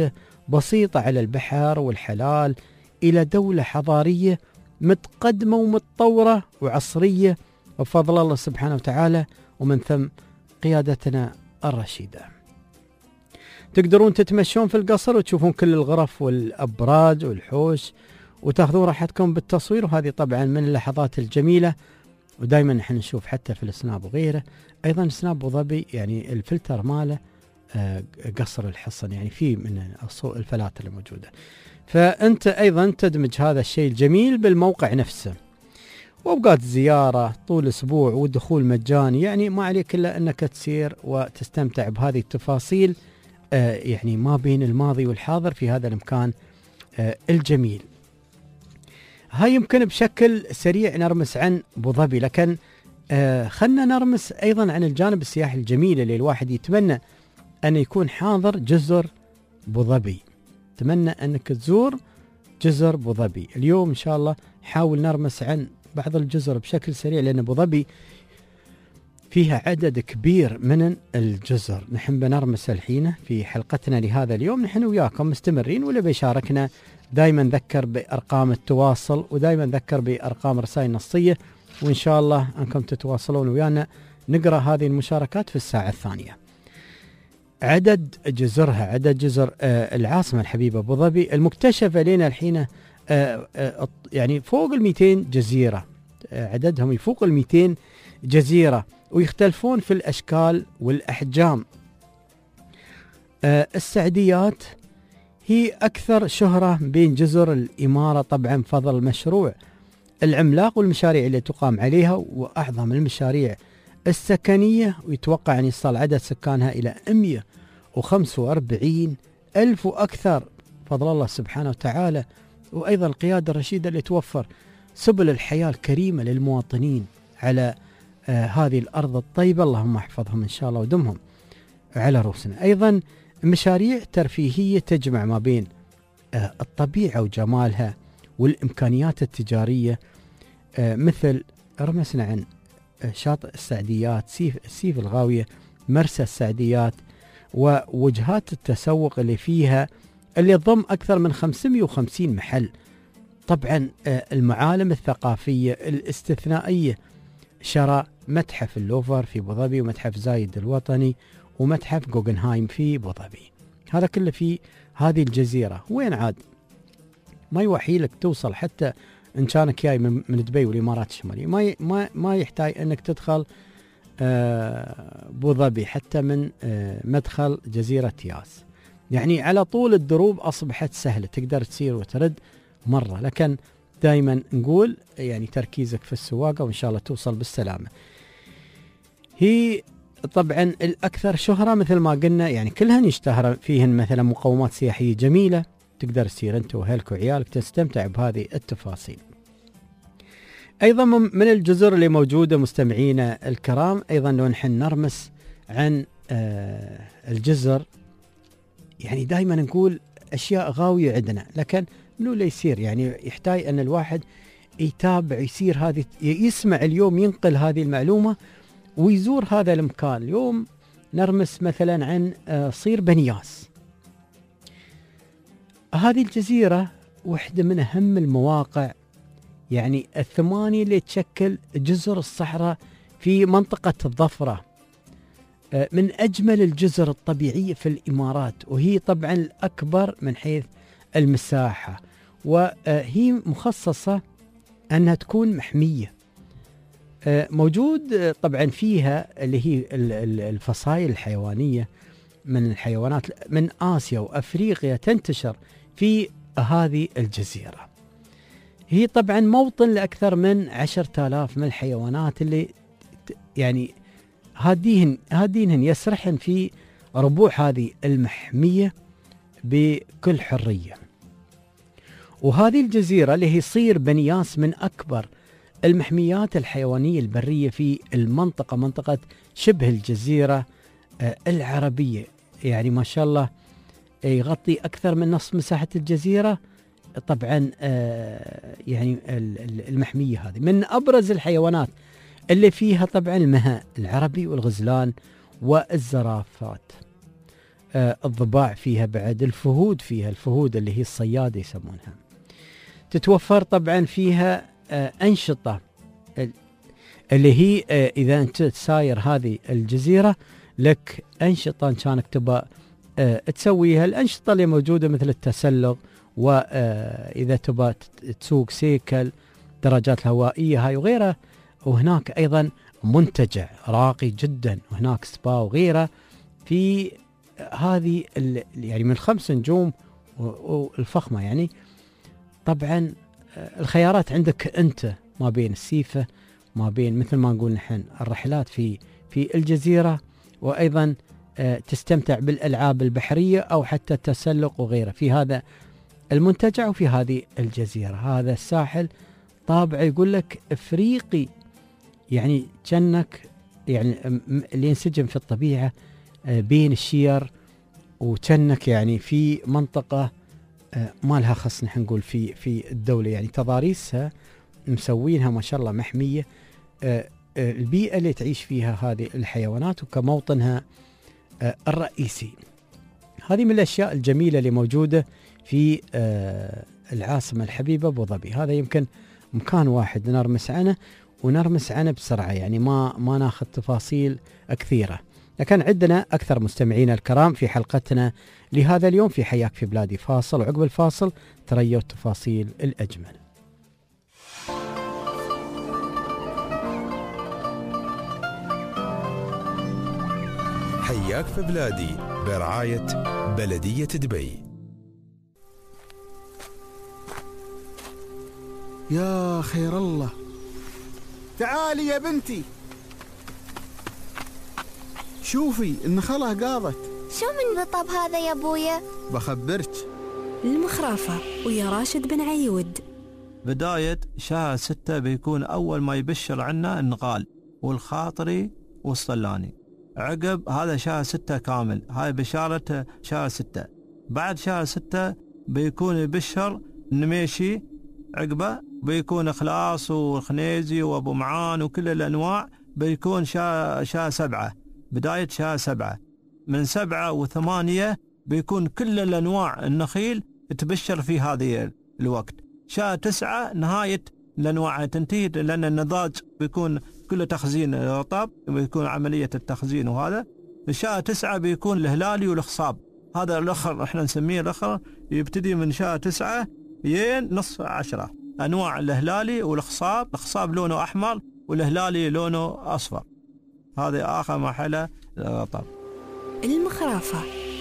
بسيطة على البحر والحلال إلى دولة حضارية متقدمة ومتطورة وعصرية بفضل الله سبحانه وتعالى، ومن ثم قيادتنا الرشيدة. تقدرون تتمشون في القصر وتشوفون كل الغرف والأبراج والحوش وتاخذون راحتكم بالتصوير، وهذه طبعا من اللحظات الجميلة. ودائما نحن نشوف حتى في السناب وغيره. أيضا سناب أبو ظبي يعني الفلتر ماله قصر الحصن، يعني فيه من الفلاتر الموجودة. فأنت أيضا تدمج هذا الشيء الجميل بالموقع نفسه، وأوقات زيارة طول أسبوع والدخول مجاني، يعني ما عليك إلا أنك تسير وتستمتع بهذه التفاصيل يعني ما بين الماضي والحاضر في هذا المكان الجميل. هاي يمكن بشكل سريع نرمس عن أبو ظبي، لكن خلنا نرمس أيضا عن الجانب السياحي الجميل اللي الواحد يتمنى أن يكون حاضر جزر أبو ظبي. أتمنى أنك تزور جزر أبو ظبي. اليوم إن شاء الله حاول نرمس عن بعض الجزر بشكل سريع، لأن أبو ظبي فيها عدد كبير من الجزر. نحن بنرمس الحين في حلقتنا لهذا اليوم، نحن وياكم مستمرين، واللي بيشاركنا دائما ذكر بأرقام التواصل، ودائما ذكر بأرقام رسائل نصية، وإن شاء الله أنكم تتواصلون ويانا نقرأ هذه المشاركات في الساعة الثانية. عدد جزرها، عدد جزر العاصمة الحبيبة أبو ظبي المكتشفة لنا الحين يعني فوق 200 جزيرة، عددهم يفوق 200 جزيرة، ويختلفون في الأشكال والأحجام. السعديات هي أكثر شهرة بين جزر الإمارة، طبعا فضل المشروع العملاق والمشاريع اللي تقام عليها، وأعظم المشاريع السكنية، ويتوقع أن يصل عدد سكانها إلى 145 ألف وأكثر فضل الله سبحانه وتعالى. وأيضا القيادة الرشيدة اللي توفر سبل الحياة الكريمة للمواطنين على هذه الأرض الطيبة، اللهم احفظهم إن شاء الله ودمهم على رؤوسنا. أيضا مشاريع ترفيهية تجمع ما بين الطبيعة وجمالها والإمكانيات التجارية، مثل رمسنا عن شاطئ السعديات، سيف الغاوية، مرسى السعديات، ووجهات التسوق اللي فيها اللي تضم أكثر من 550 محل. طبعا المعالم الثقافية الاستثنائية، شراء متحف اللوفر في أبو ظبي، ومتحف زايد الوطني، ومتحف غوغنهايم في أبو ظبي. هذا كله في هذه الجزيرة. وين عاد ما يوحي لك توصل، حتى إن كانك جاي من دبي والإمارات الشمالية ما يحتاج أنك تدخل أبو ظبي حتى من مدخل جزيرة ياس. يعني على طول الدروب أصبحت سهلة، تقدر تسير وترد مرة. لكن دائما نقول يعني تركيزك في السواقة، وإن شاء الله توصل بالسلامة. هي طبعا الأكثر شهرة مثل ما قلنا، يعني كلهن يشتهر فيهن مثلا مقومات سياحية جميلة، تقدر تسير أنت وأهلك وعيالك تستمتع بهذه التفاصيل. أيضا من الجزر اللي موجودة مستمعينا الكرام، أيضا لو نحن نرمس عن الجزر، يعني دائما نقول أشياء غاوية عندنا، لكن منو اللي يصير يعني يحتاج أن الواحد يتابع، يصير هذه، يسمع اليوم، ينقل هذه المعلومة ويزور هذا المكان. اليوم نرمس مثلا عن صير بنياس. هذه الجزيرة واحدة من أهم المواقع يعني 8 اللي تشكل جزر الصحراء في منطقة الظفرة، من أجمل الجزر الطبيعية في الإمارات، وهي طبعا الأكبر من حيث المساحة، وهي مخصصة أنها تكون محمية. موجود طبعا فيها اللي هي الفصائل الحيوانية من الحيوانات من آسيا وأفريقيا تنتشر في هذه الجزيرة. هي طبعا موطن لأكثر من 10,000 من الحيوانات اللي يعني هادينهن يسرحن في ربوع هذه المحمية بكل حرية. وهذه الجزيرة اللي هي صير بنياس من أكبر المحميات الحيوانية البرية في المنطقة، منطقة شبه الجزيرة العربية، يعني ما شاء الله يغطي أكثر من نصف مساحة الجزيرة. طبعا يعني المحمية هذه من أبرز الحيوانات اللي فيها طبعا المهاء العربي والغزلان والزرافات. الضباع فيها، بعد الفهود فيها، الفهود اللي هي الصيادة يسمونها. تتوفر طبعا فيها أنشطة اللي هي إذا أنت تساير هذه الجزيرة لك أنشطة إن كانك تبى تسويها. الأنشطة اللي موجودة مثل التسلق، وإذا تبى تسوق سيكل، درجات الهوائية هاي وغيرها. وهناك أيضا منتجع راقي جدا، وهناك سبا وغيره في هذه يعني من 5 نجوم والفخمة. يعني طبعا الخيارات عندك أنت ما بين السيفة، ما بين مثل ما نقول نحن الرحلات في الجزيرة، وأيضا تستمتع بالألعاب البحرية أو حتى التسلق وغيره في هذا المنتجع وفي هذه الجزيرة. هذا الساحل طابع يقول لك إفريقي، يعني كأنك يعني اللي ينسجم في الطبيعة بين الشير، وكأنك يعني في منطقة ما لها خص نحن نقول في الدولة، يعني تضاريسها مسوينها ما شاء الله محمية. البيئة اللي تعيش فيها هذه الحيوانات وكموطنها الرئيسي. هذه من الأشياء الجميلة اللي موجودة في العاصمة الحبيبة أبو ظبي. هذا يمكن مكان واحد نرمس عنه بسرعة، يعني ما ناخذ تفاصيل كثيرة، لكن عندنا أكثر مستمعين الكرام في حلقتنا لهذا اليوم في حياك في بلادي. فاصل، وعقب الفاصل تريوا التفاصيل الأجمل. حياك في بلادي برعاية بلدية دبي. يا خير الله، تعالي يا بنتي، شوفي النخلة قاضت. شو من رطب هذا يا ابويا؟ بخبرك. المخرافة ويا راشد بن عيود. بداية شهر 6 بيكون أول ما يبشر عنا النقال والخاطري والصلاني. عقب هذا شهر 6 كامل، هاي بشارة شهر 6. بعد شهر 6 بيكون يبشر النميشي، عقبه بيكون إخلاص والخنيزي وأبو معان وكل الأنواع. بيكون شهر 7، بداية شهر 7. من 7 و8 بيكون كل الأنواع النخيل تبشر في هذه الوقت. شهر 9 نهاية الأنواع تنتهي، لأن النضاج بيكون كله تخزين رطب، بيكون عملية التخزين. وهذا شهر 9 بيكون الهلالي والخصاب. هذا الأخر احنا نسميه الأخر، يبتدي من شهر 9 ين نصف 10. أنواع الهلالي والخصاب، الخصاب لونه أحمر والهلالي لونه أصفر. هذا آخر مرحلة الرطب. المخرافة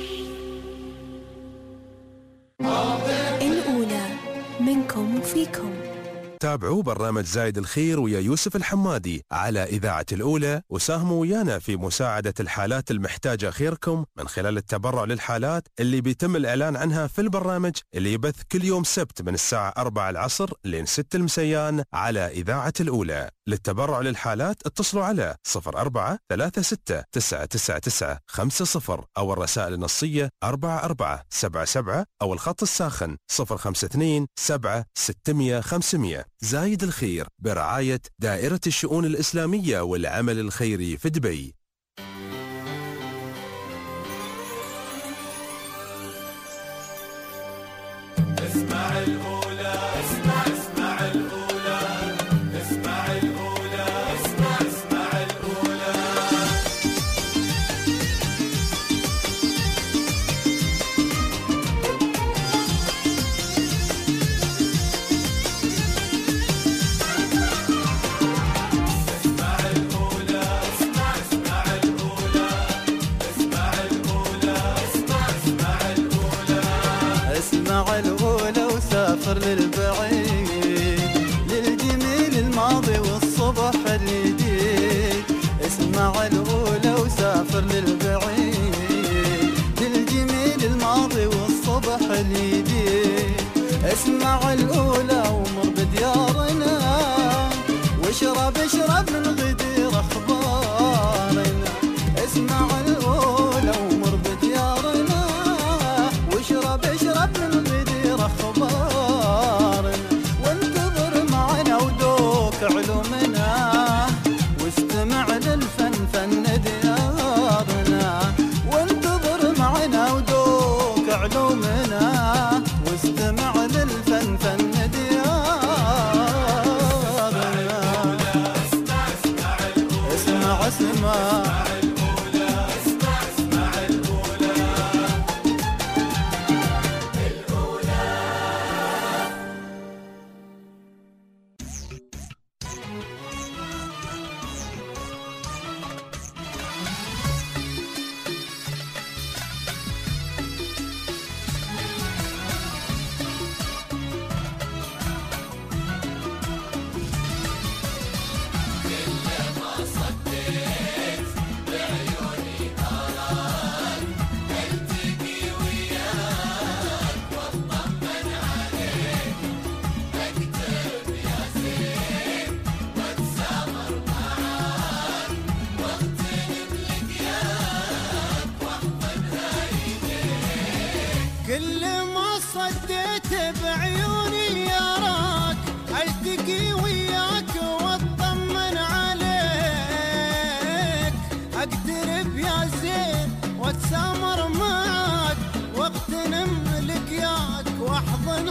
الأولى منكم وفيكم. تابعوا برنامج زايد الخير ويا يوسف الحمادي على إذاعة الأولى، وساهموا ويانا في مساعدة الحالات المحتاجة خيركم من خلال التبرع للحالات اللي بيتم الإعلان عنها في البرنامج اللي يبث كل يوم سبت من الساعة 4 العصر لين 6 المسيان على إذاعة الأولى. للتبرع للحالات اتصلوا على 0436999950 أو الرسائل النصية 4477 أو الخط الساخن 052-7-600-500. زايد الخير برعاية دائرة الشؤون الإسلامية والعمل الخيري في دبي. اسمع الأولى، اسمع الأولى، اسمع الأولى، اسمع الأولى. للبعيد، للجميل الماضي والصبح الجديد. اسمع الأولى وسافر للبعيد، للجميل الماضي والصبح الجديد. اسمع الأولى ومر بديارنا، واشرب من غدير أخبارنا. اسمع الأولى ومر بديارنا، واشرب من غدير أخبارنا. وانتظر معنا ودوك علومنا، واستمع للفن فن ديارنا. وانتظر معنا علومنا واستمع للفن فن ديارنا. اسمع اسمع كل ما صديت بعيوني يراك التقي وياك واطمن عليك، اقترب يا زين واتسامر معاك واغتنم لقياك واحضن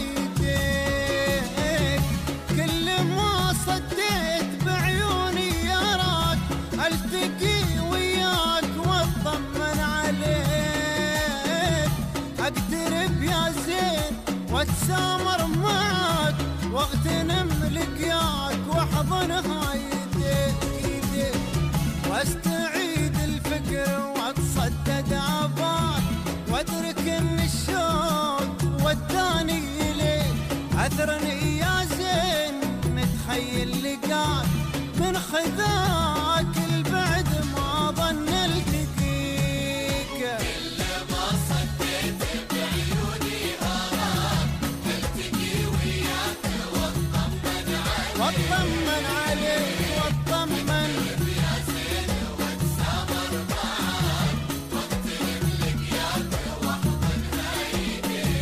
هايديك. كل ما صديت بعيوني يراك التقي وياك واطمن عليك، اقترب يا زين واتسامر معاك واغتنم لقياك واحضن هايديك، واستعيد الفكر واتصدد عباك وادرك ان الشوق وداني اليك. اثرني يا زين متخيل لقاك من خذاك البعد ما ظن التقيك. كل ما صديت بعيوني اراك التقي وياك واطمن عليك واطمن يا زين واتسامر معاك واغتنم لقياك واحضن هايديك.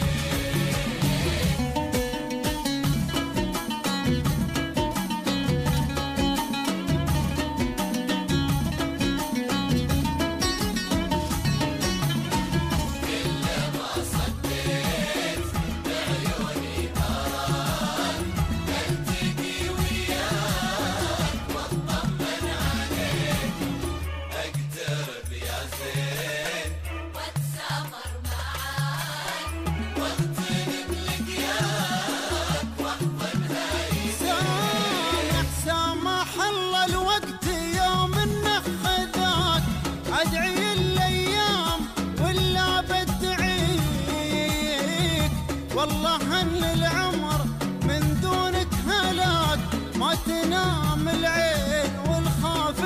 سامح الله الوقت يوم انه خذاك، ادعي الايام ولا بدعيك. والله ان العمر من دونك هلاك، ما تنام العين والخاف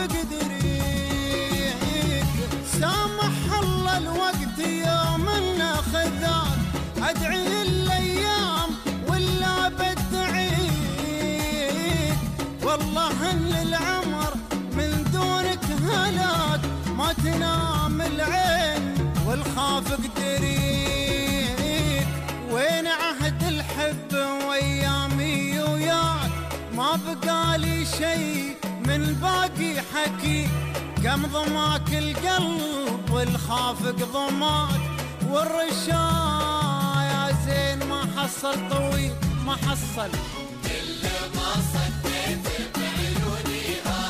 قدريك. سامح الله الوقت يوم انه خذاك، ادعي الايام ولا بدعيك. والله ان العمر من دونك هلاك، ما تنام العين والخاف قدريك. وين عهد الحب وايامي وياك، ما بقالي شيء من باقي حكي. كم ضماك القلب والخافق ضماك، والرشايا زين ما حصل طويل ما حصل. كل ما صديت بعيوني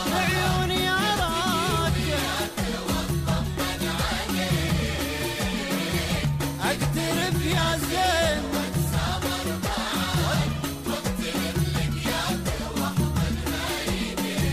أراك واطمن عليك، اقترب يا زين واتسامر معاك واغتنم لقياك واحضن هايديك.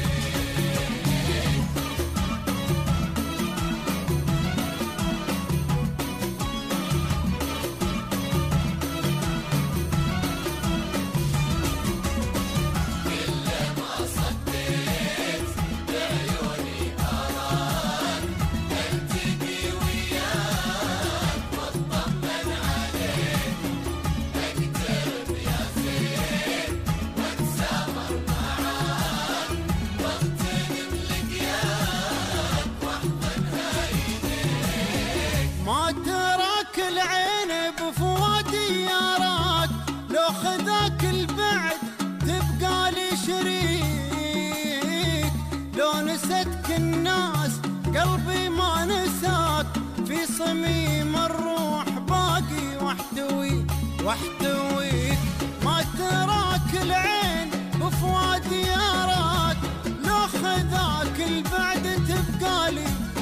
خذاك البعد تبقى لي شريك، لو نستك الناس قلبي ما نساك، في صميم الروح باقي واحتويك ما تراك العين بفواد ياراك لو خذاك البعد تبقالي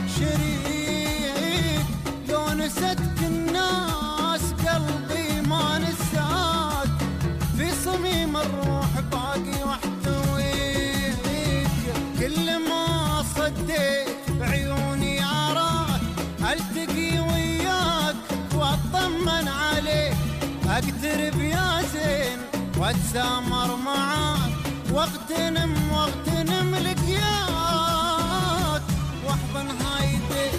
شريك لو نستك الناس قلبي ما نساك في صميم الروح باقي واحتويك كل ما صديت بعيوني اراك التقي وياك واطمن عليك اقترب يا زين واتسامر معاك واغتنم لقياك واحضن هايدك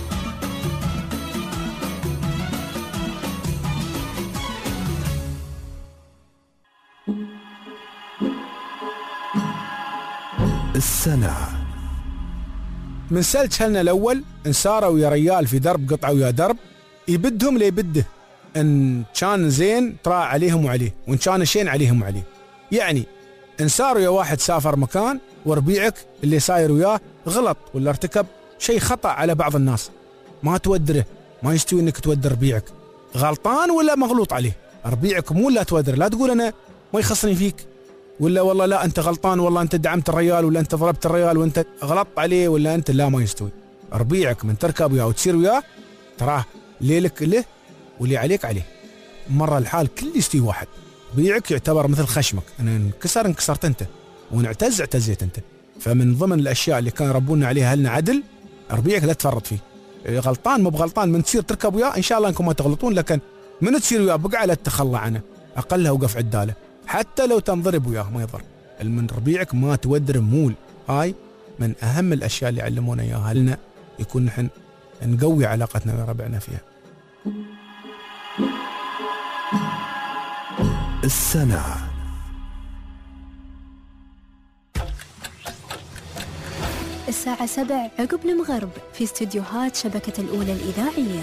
السنة. من سلج هلنا الأول انساروا ويا ريال في درب قطعوا ويا درب يبدهم ليبده إن كان زين ترى عليهم وعليه وإن كان شين عليهم وعليه. يعني انساروا يا واحد سافر مكان وربيعك اللي ساير وياه غلط ولا ارتكب شيء خطأ على بعض الناس ما تودره، ما يستوي انك تودر ربيعك غلطان ولا مغلوط عليه. ربيعك مو لا تودر، لا تقول انا ما يخصني فيك ولا والله لا انت غلطان والله انت دعمت الريال ولا انت ضربت الريال وانت غلطت عليه ولا انت لا ما يستوي. ربيعك من تركب وياه وتسير وياه تراه ليلك له واللي عليك عليه. مرة الحال كل يستوي واحد. ربيعك يعتبر مثل خشمك، انا انكسر انكسرت انت ونعتز اعتزيت انت. فمن ضمن الاشياء اللي كان ربونا عليها هلنا عدل، ربيعك لا تفرط فيه. غلطان مو بغلطان من تصير تركب وياه ان شاء الله انكم ما تغلطون، لكن من تصير وياه بقعه لا تتخلى عنه، اقلها وقف عداله حتى لو تنضرب وياه ما يضر. من ربيعك ما تودر مول. هاي من اهم الاشياء اللي علمونا اياها لنا، يكون نحن نقوي علاقتنا ويا ربعنا فيها. السنة. الساعة 7 عقب المغرب في استديوهات شبكة الأولى الإذاعية.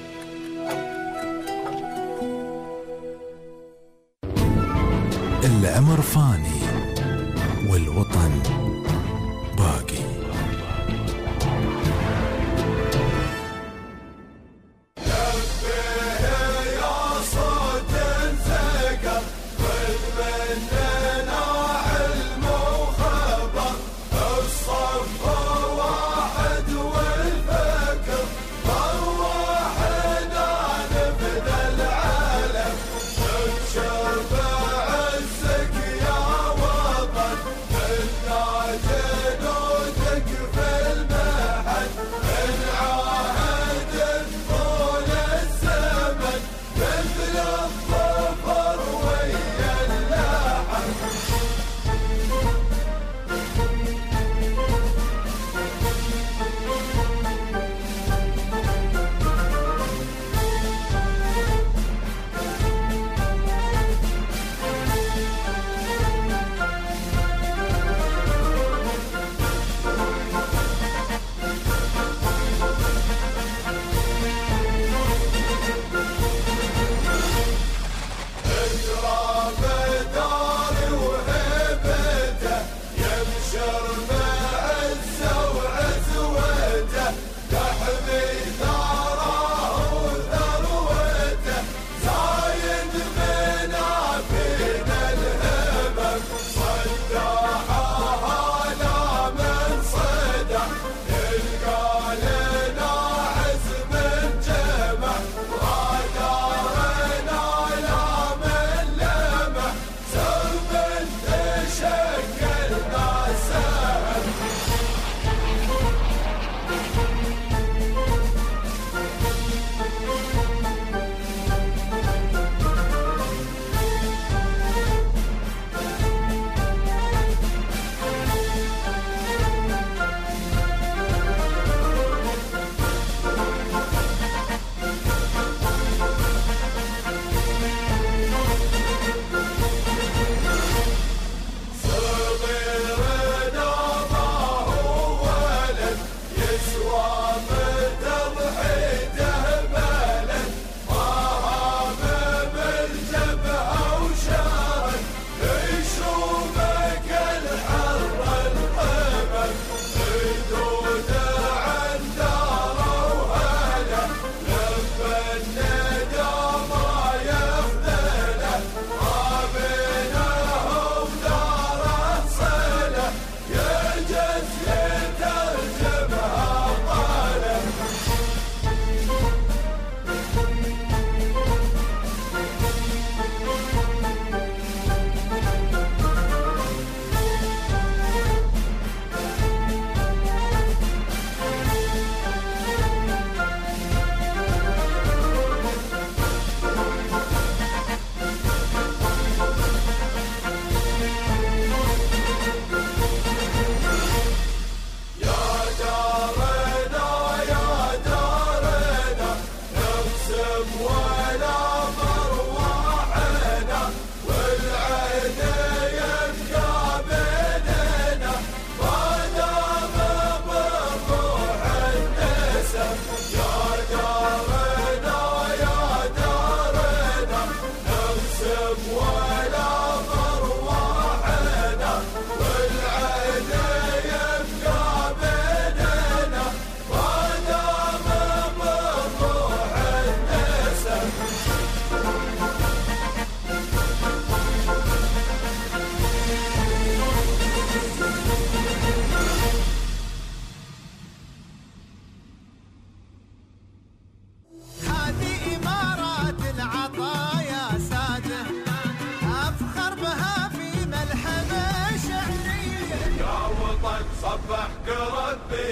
الأمر فاني والوطن باقي.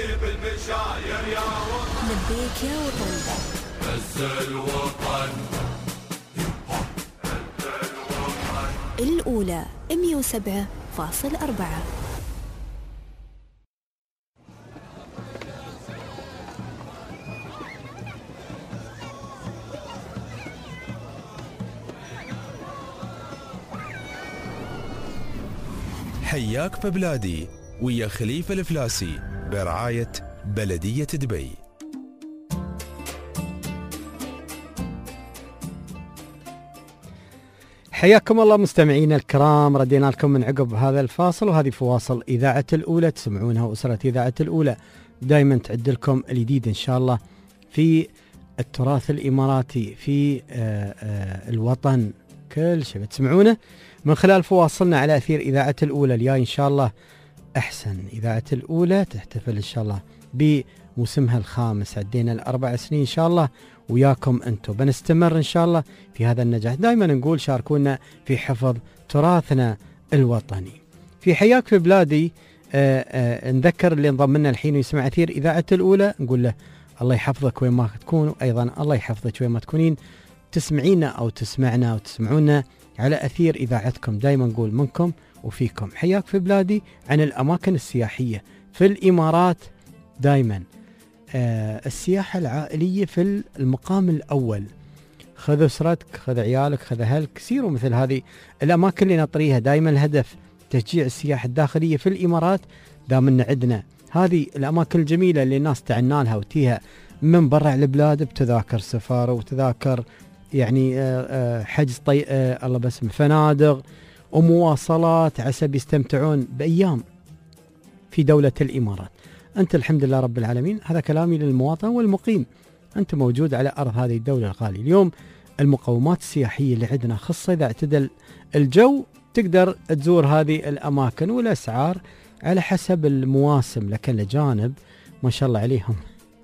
بالمشاير يا وطن لبيك يا وطن عز الوطن الأولى 107.4. حياك في بلادي ويا خليفة الفلاسي برعاية بلدية دبي. حياكم الله مستمعينا الكرام، ردينا لكم من عقب هذا الفاصل، وهذه فواصل إذاعة الأولى تسمعونها، وأسرة إذاعة الأولى دائما تعد لكم الجديد إن شاء الله في التراث الإماراتي، في الوطن، كل شيء بتسمعونه من خلال فواصلنا على أثير إذاعة الأولى. الياي إن شاء الله أحسن إذاعة الأولى تحتفل إن شاء الله بموسمها الخامس، عدينا ال4 سنين إن شاء الله وياكم أنتم، بنستمر إن شاء الله في هذا النجاح. دائما نقول شاركونا في حفظ تراثنا الوطني. في حياك في بلادي نذكر اللي انضم لنا الحين ويسمع أثير إذاعة الأولى، نقول له الله يحفظك وين ما تكون، وأيضا الله يحفظك وين ما تكونين تسمعينا أو تسمعنا أو تسمعونا على أثير إذاعتكم. دائما نقول منكم وفيكم. حياك في بلادي عن الأماكن السياحية في الإمارات، دائما السياحة العائلية في المقام الأول. خذ أسرتك، خذ عيالك، خذ أهلك، سيروا مثل هذه الأماكن اللي نطريها. دائما الهدف تشجيع السياحة الداخلية في الإمارات، دام عندنا هذه الأماكن الجميلة اللي الناس تعنا لها وتيها من برا البلاد بتذاكر سفر وتذاكر يعني حجز الله بسم فنادق ومواصلات عسى يستمتعون بأيام في دولة الإمارات. أنت الحمد لله رب العالمين، هذا كلامي للمواطن والمقيم، أنت موجود على أرض هذه الدولة الغالية. اليوم المقومات السياحية اللي عندنا، خاصة إذا اعتدل الجو تقدر تزور هذه الأماكن، والأسعار على حسب المواسم. لكن الأجانب ما شاء الله عليهم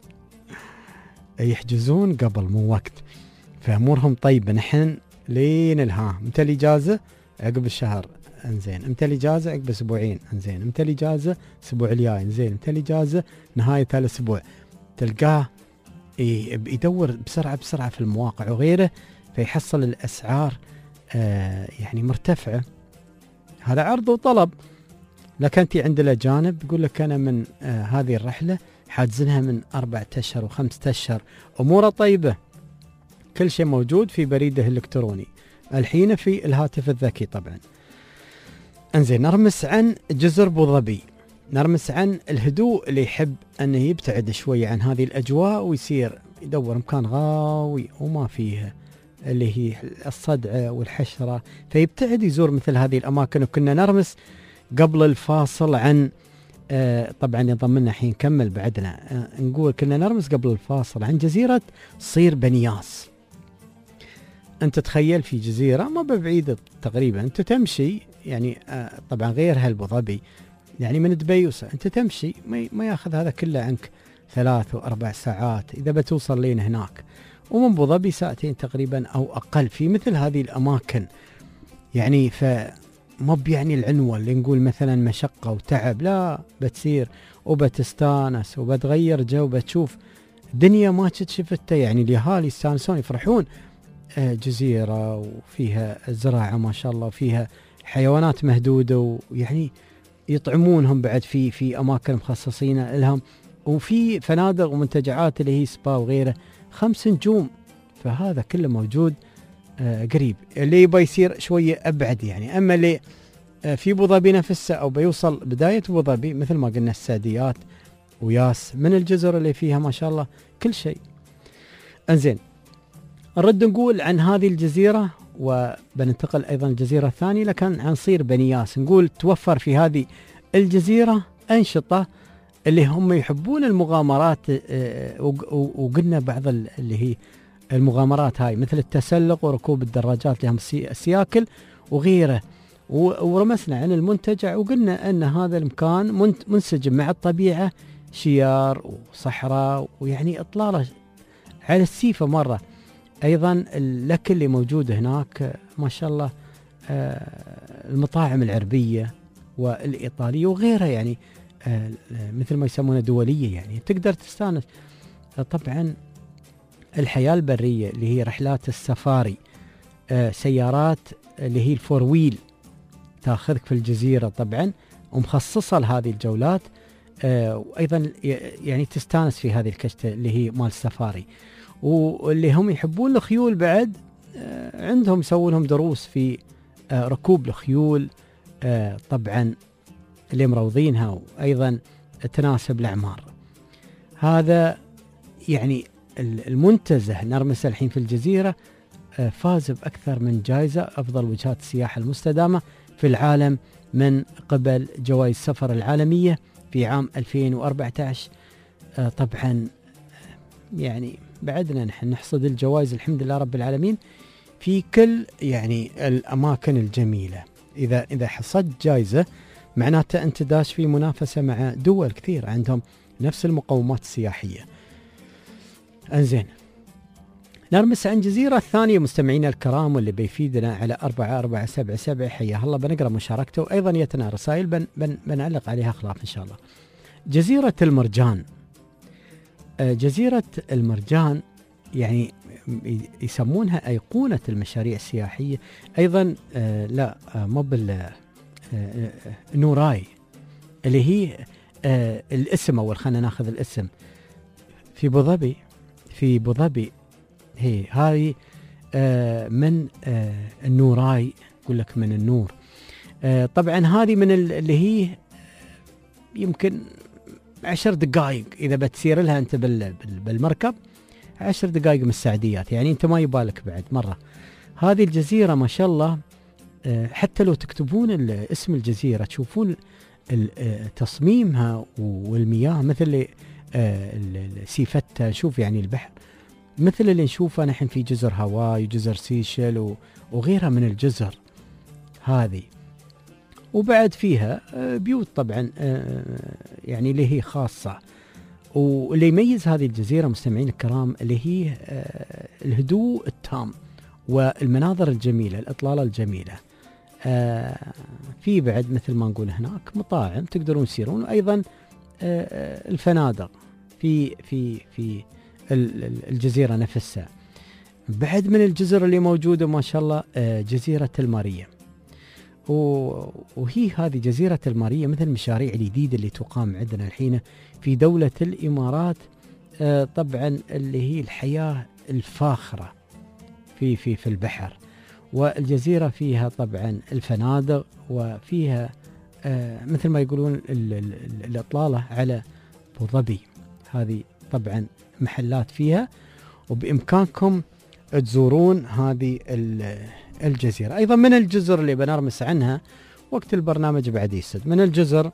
يحجزون قبل مو وقت، فأمورهم طيبة. نحن لين الها متى الإجازة؟ عقب الشهر، انزين. متى الإجازة؟ عقب أسبوعين، انزين. متى الإجازة؟ الأسبوع الجاي، انزين. متى الإجازة؟ نهاية الأسبوع. تلقاه يدور بسرعة في المواقع وغيره، فيحصل الأسعار يعني مرتفعة. هذا عرض وطلب. لكن أنت عند الأجانب يقول لك أنا من هذه الرحلة حاجزنها من 4 أشهر و5 أشهر، أموره طيبة، كل شيء موجود في بريده الإلكتروني الحين في الهاتف الذكي طبعا. انزين، نرمس عن جزر ابو ظبي، نرمس عن الهدوء اللي يحب انه يبتعد شوي عن هذه الاجواء ويصير يدور مكان غاوي وما فيه اللي هي الصدعه والحشره، فيبتعد يزور مثل هذه الاماكن. وكنا نرمس قبل الفاصل عن طبعا ينضم لنا الحين نكمل بعدنا، نقول كنا نرمس قبل الفاصل عن جزيره صير بنياس. انت تخيل في جزيره ما بعيده تقريبا، انت تمشي يعني طبعا غير هالابو ظبي يعني من دبي انت تمشي ما ياخذ هذا كله عنك 3 و4 ساعات اذا بتوصل لين هناك، ومن ابو ظبي ساعتين تقريبا او اقل في مثل هذه الاماكن. يعني ما بيعني العنوة اللي نقول مثلا مشقة وتعب، لا، بتسير وبتستانس وبتغير جو، بتشوف دنيا ما شفتها. يعني اليهال يستانسون يفرحون، جزيرة وفيها زراعة ما شاء الله، وفيها حيوانات مهدودة، ويعني يطعمونهم بعد في أماكن مخصصين لهم، وفي فنادق ومنتجعات اللي هي سبا وغيره 5 نجوم. فهذا كله موجود قريب. اللي يبغى يصير شوية أبعد يعني، أما اللي في أبو ظبي نفسه أو بيوصل بداية أبو ظبي مثل ما قلنا الساديات وياس من الجزر اللي فيها ما شاء الله كل شيء. انزين، نرد نقول عن هذه الجزيرة وبننتقل أيضا الجزيرة الثانية، لكن عن صير بنياس. نقول توفر في هذه الجزيرة أنشطة اللي هم يحبون المغامرات، وقلنا بعض اللي هي المغامرات هاي مثل التسلق وركوب الدراجات لهم السياكل وغيره. ورمسنا عن المنتجع وقلنا أن هذا المكان منسجم مع الطبيعة، شيار وصحراء، ويعني إطلالة على السيفة مرة. أيضا الأكل اللي موجود هناك ما شاء الله، المطاعم العربية والإيطالية وغيرها، يعني مثل ما يسمونها دولية، يعني تقدر تستانس. طبعا الحياة البرية اللي هي رحلات السفاري، سيارات اللي هي الفور ويل تاخذك في الجزيرة طبعا ومخصصة لهذه الجولات، وأيضا يعني تستانس في هذه الكشتة اللي هي مال السفاري. واللي هم يحبون الخيول بعد عندهم يسوون لهم دروس في ركوب الخيول طبعا اللي مروضينها، وأيضا تناسب الأعمار. هذا يعني المنتزه نرمسة الحين في الجزيرة فاز بأكثر من جائزة أفضل وجهات السياحة المستدامة في العالم من قبل جوائز السفر العالمية في عام 2014. طبعا يعني بعدنا نحن نحصد الجوائز الحمد لله رب العالمين في كل يعني الأماكن الجميلة. إذا حصدت جائزة معناته أنت داش في منافسة مع دول كثير عندهم نفس المقومات السياحية. انزين، نرمس عن جزيرة ثانية مستمعينا الكرام واللي بيفيدنا على 4477. حياه الله، بنقرأ مشاركته وأيضا يتنا رسائل بنعلق عليها خلاف إن شاء الله. جزيرة المرجان. جزيرة المرجان يعني يسمونها أيقونة المشاريع السياحية أيضا. لا مو نوراي اللي هي الاسم أول، خلينا ناخذ الاسم. في أبو ظبي هي هاي من النوراي، يقول لك من النور. طبعا هذه من اللي هي يمكن 10 دقائق إذا بتسير لها أنت بالمركب، 10 دقائق من السعديات، يعني أنت ما يبالك بعد مرة. هذه الجزيرة ما شاء الله، حتى لو تكتبون اسم الجزيرة تشوفون تصميمها والمياه مثل سيفتة. شوف يعني البحر مثل اللي نشوفه نحن في جزر هاواي وجزر سيشل وغيرها من الجزر هذه. وبعد فيها بيوت طبعا يعني اللي هي خاصة. واللي يميز هذه الجزيرة مستمعين الكرام اللي هي الهدوء التام والمناظر الجميلة، الإطلالة الجميلة. في بعد مثل ما نقول هناك مطاعم تقدرون تسيرون، وأيضا الفنادق في الجزيرة نفسها. بعد من الجزر اللي موجودة ما شاء الله جزيرة المارية، وهي هذه جزيرة المارية مثل المشاريع الجديدة اللي تقام عندنا الحين في دولة الإمارات. طبعا اللي هي الحياة الفاخرة في البحر، والجزيرة فيها طبعا الفنادق، وفيها مثل ما يقولون الإطلالة على أبو ظبي. هذه طبعا محلات فيها، وبإمكانكم تزورون هذه الجزيرة. أيضا من الجزر اللي بنرمس عنها وقت البرنامج بعد يسد، من الجزر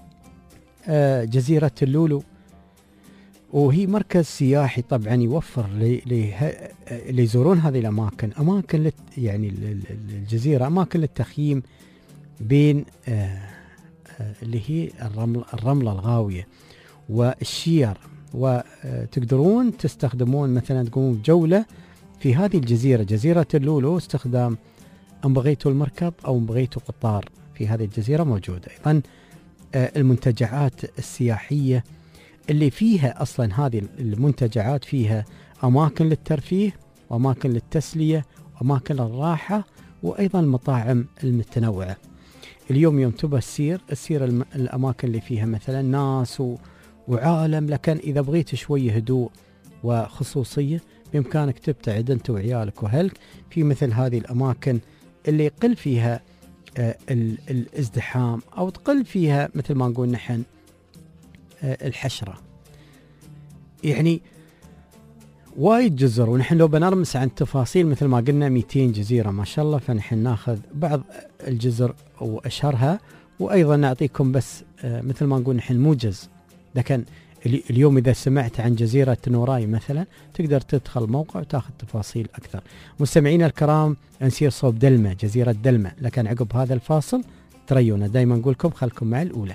جزيرة اللولو، وهي مركز سياحي طبعا يوفر اللي يزورون هذه الأماكن أماكن يعني الجزيرة أماكن للتخييم بين اللي هي الرملة الغاوية والشير، وتقدرون تستخدمون مثلا تقومون جولة في هذه الجزيرة، جزيرة اللولو، استخدام أن بغيتوا المركب أو أن بغيتوا قطار في هذه الجزيرة موجودة. أيضا المنتجعات السياحية اللي فيها أصلا هذه المنتجعات فيها أماكن للترفيه وأماكن للتسلية وأماكن للراحة، وأيضا المطاعم المتنوعة. اليوم يوم تبى السير الأماكن اللي فيها مثلا ناس وعالم، لكن إذا بغيت شوية هدوء وخصوصية بإمكانك تبتعد أنت وعيالك وأهلك في مثل هذه الأماكن اللي يقل فيها الازدحام، أو تقل فيها مثل ما نقول نحن الحشرة. يعني وايد جزر، ونحن لو بنرمس عن تفاصيل مثل ما قلنا 200 جزيرة ما شاء الله، فنحن ناخذ بعض الجزر وأشهرها، وأيضا نعطيكم بس مثل ما نقول نحن موجز. لكن اليوم إذا سمعت عن جزيرة نوراي مثلا تقدر تدخل موقع وتاخذ تفاصيل أكثر. مستمعينا الكرام نسير صوب دلمة، جزيرة دلمة، لكن عقب هذا الفاصل تريونا دايما نقول لكم خلكم مع الأولى.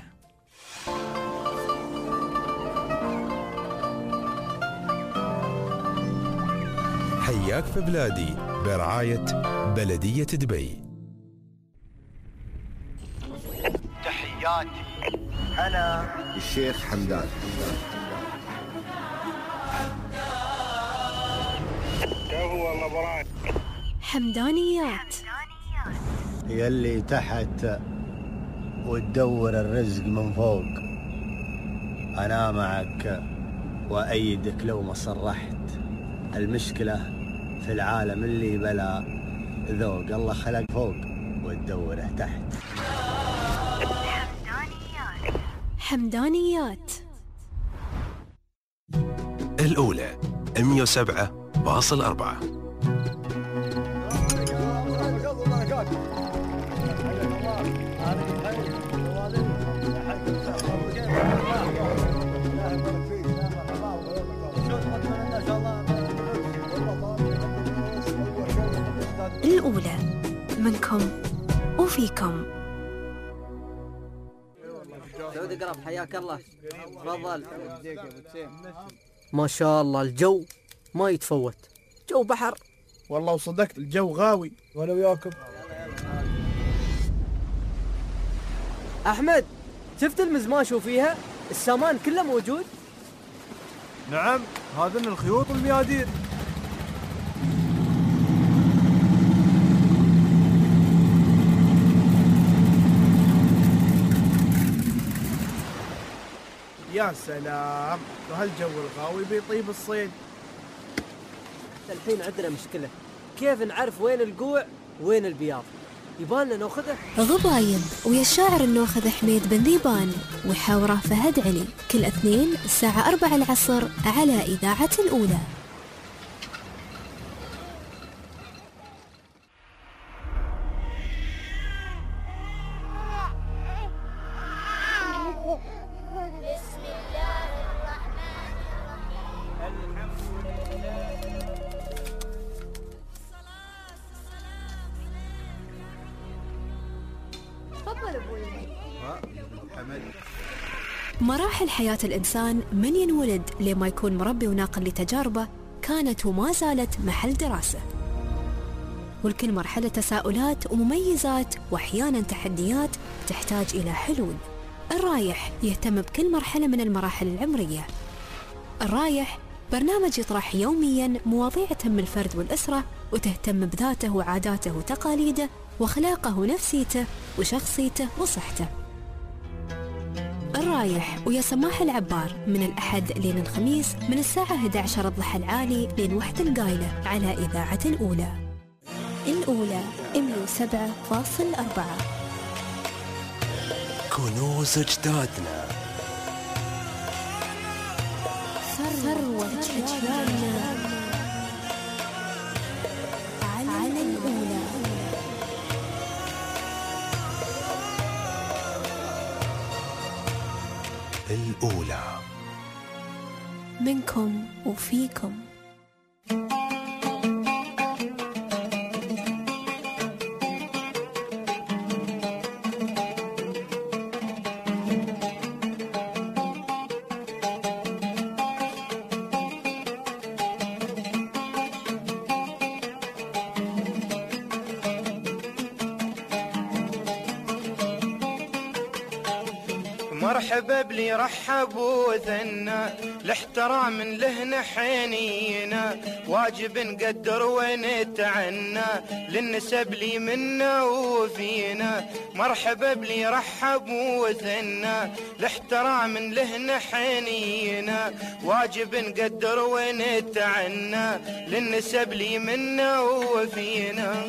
حياك في بلادي برعاية بلدية دبي. تحياتي أنا الشيخ حمدان. حمدانيات. يلي تحت وتدور الرزق من فوق، أنا معك وأيدك لو ما صرحت. المشكلة في العالم اللي بلا ذوق، الله خلق فوق وتدوره تحت. حمدانيات. الأولى 107.4. الأولى منكم وفيكم. سعود قرب، حياك الله. تفضل. ما شاء الله الجو ما يتفوت، جو بحر والله. وصدقت الجو غاوي. وانا وياكم. احمد، شفت المزماش وفيها السامان كله موجود؟ نعم، هذن الخيوط والميادين. يا سلام، وهالجو الغاوي بيطيب الصيد. الحين عندنا مشكلة، كيف نعرف وين القوع وين البياض؟ يبالنا ناخذه. غبايب ويا الشاعر الناخذ حميد بن ذيبان وحاوره فهد علي، كل اثنين الساعة 4 العصر على إذاعة الأولى. مراحل حياة الإنسان من ينولد لما يكون مربي وناقل لتجاربه كانت وما زالت محل دراسة، والكل مرحلة تساؤلات ومميزات وأحيانا تحديات تحتاج إلى حلول. الرايح يهتم بكل مرحلة من المراحل العمرية. الرايح برنامج يطرح يوميا مواضيع تهم الفرد والأسرة وتهتم بذاته وعاداته وتقاليده وأخلاقه ونفسيته وشخصيته وصحته. الرايح ويا سماح العبار من الأحد لين الخميس من الساعة 11 الضحى العالي لين 1 القايلة على إذاعة الأولى. الأولى 107.4. كنوز أجدادنا، ثروة أجيالنا على الأولى. الأولى منكم وفيكم. مرحبا بلي رحبوا ثنا، الاحترام لهنا حنينا، واجب نقدر ونتعنى، للنسب لي منا وفينا. مرحبا بلي رحبوا ثنا، الاحترام لهنا حنينا، واجب نقدر ونتعنى، للنسب لي منا وفينا.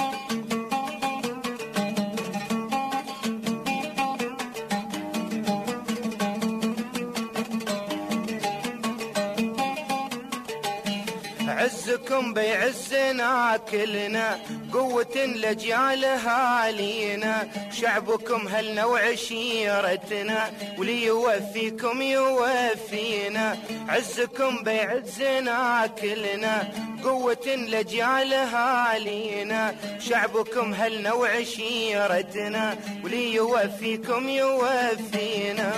عزكم بيعزنا كلنا، قوة لجيال هالينا، شعبكم هلنا وعشيرتنا، ولي يوفيكم يوفينا. عزكم بيعزنا كلنا، قوة لجيال هالينا، شعبكم هلنا وعشيرتنا، ولي يوفيكم يوفينا.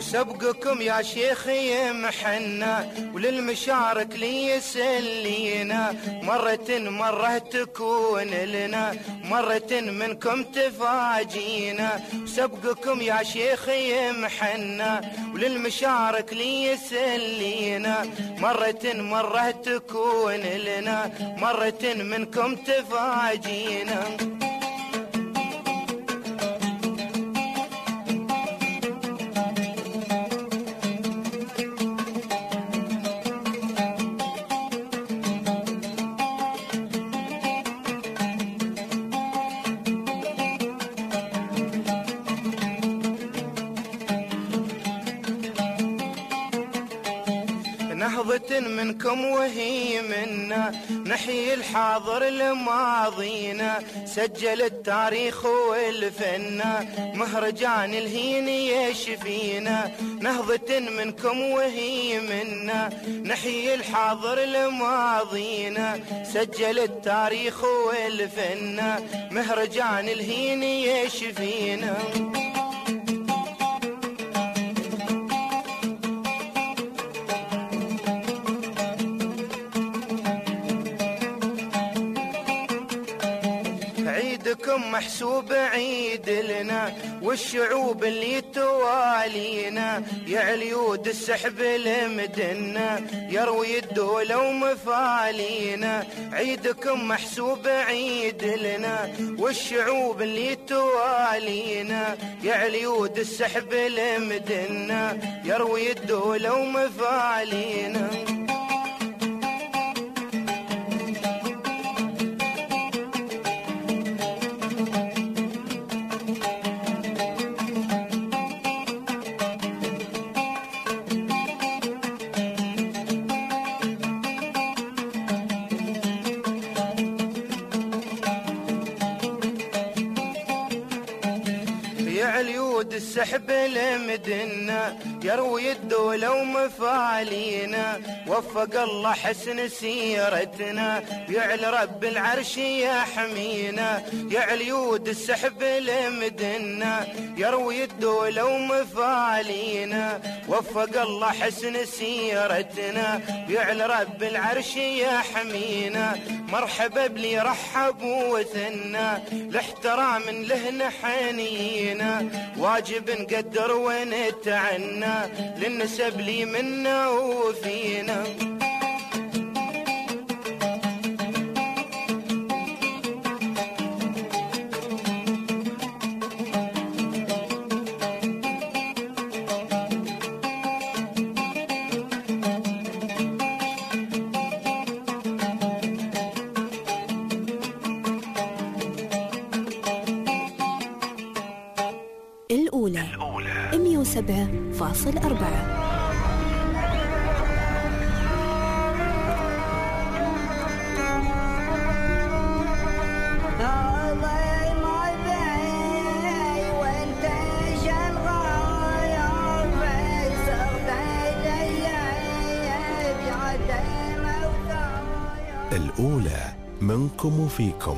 وسبقكم يا شيخ يمحنا وللمشارك لي يسلينا مرة تكون لنا مرة منكم تفاجينا وسبقكم يا شيخ يمحنا وللمشارك لي يسلينا مرة تكون لنا مرة منكم تفاجينا نهضة منكم وهي منا نحيي الحاضر لماضينا سجل التاريخ والفنا مهرجان الهين يشفينا نهضة منكم وهي منا نحيي الحاضر لماضينا سجل التاريخ والفنا مهرجان الهين يشفينا عيدكم محسوب عيد لنا والشعوب اللي توالينا يعلي يود السحب المدنا يروي الدولة ومفالينا عيدكم محسوب عيد لنا والشعوب اللي توالينا يعلي يود السحب المدنا يروي الدولة ومفالينا اليود السحب المدنا يروي الدولة ومفالينا وفق الله حسن سيرتنا يعلى رب العرش يحمينا يعلى يود السحب المدنا يروي الدولة ومفالينا وفق الله حسن سيرتنا يعلى رب العرش يحمينا مرحبا بلي رحبوا وثنا لاحترام له حنينا واجب نقدر ونتعنى للنسب لي منا وفينا الأولى 107.4 الأولى منكم وفيكم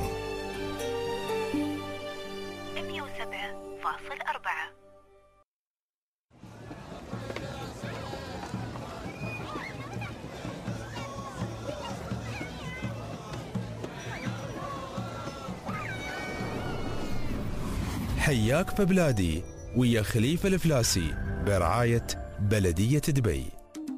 107.4 حياك في بلادي ويا خليفة الفلاسي برعاية بلدية دبي.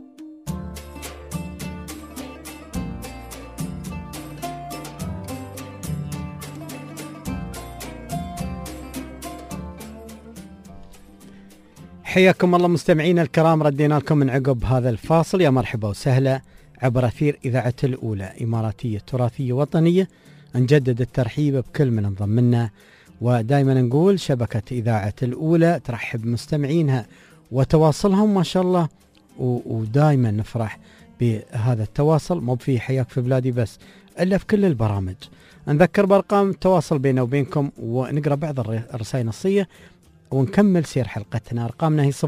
حياكم الله مستمعينا الكرام، ردينا لكم من عقب هذا الفاصل. يا مرحبا وسهلا عبر أثير إذاعة الأولى إماراتية تراثية وطنية. نجدد الترحيب بكل من انضم لنا، ودائما نقول شبكة إذاعة الأولى ترحب مستمعينها وتواصلهم ما شاء الله، ودائما نفرح بهذا التواصل، مو في حياك في بلادي بس إلا في كل البرامج. نذكر بأرقام التواصل بيننا وبينكم ونقرأ بعض الرسائل النصية ونكمل سير حلقتنا. أرقامنا هي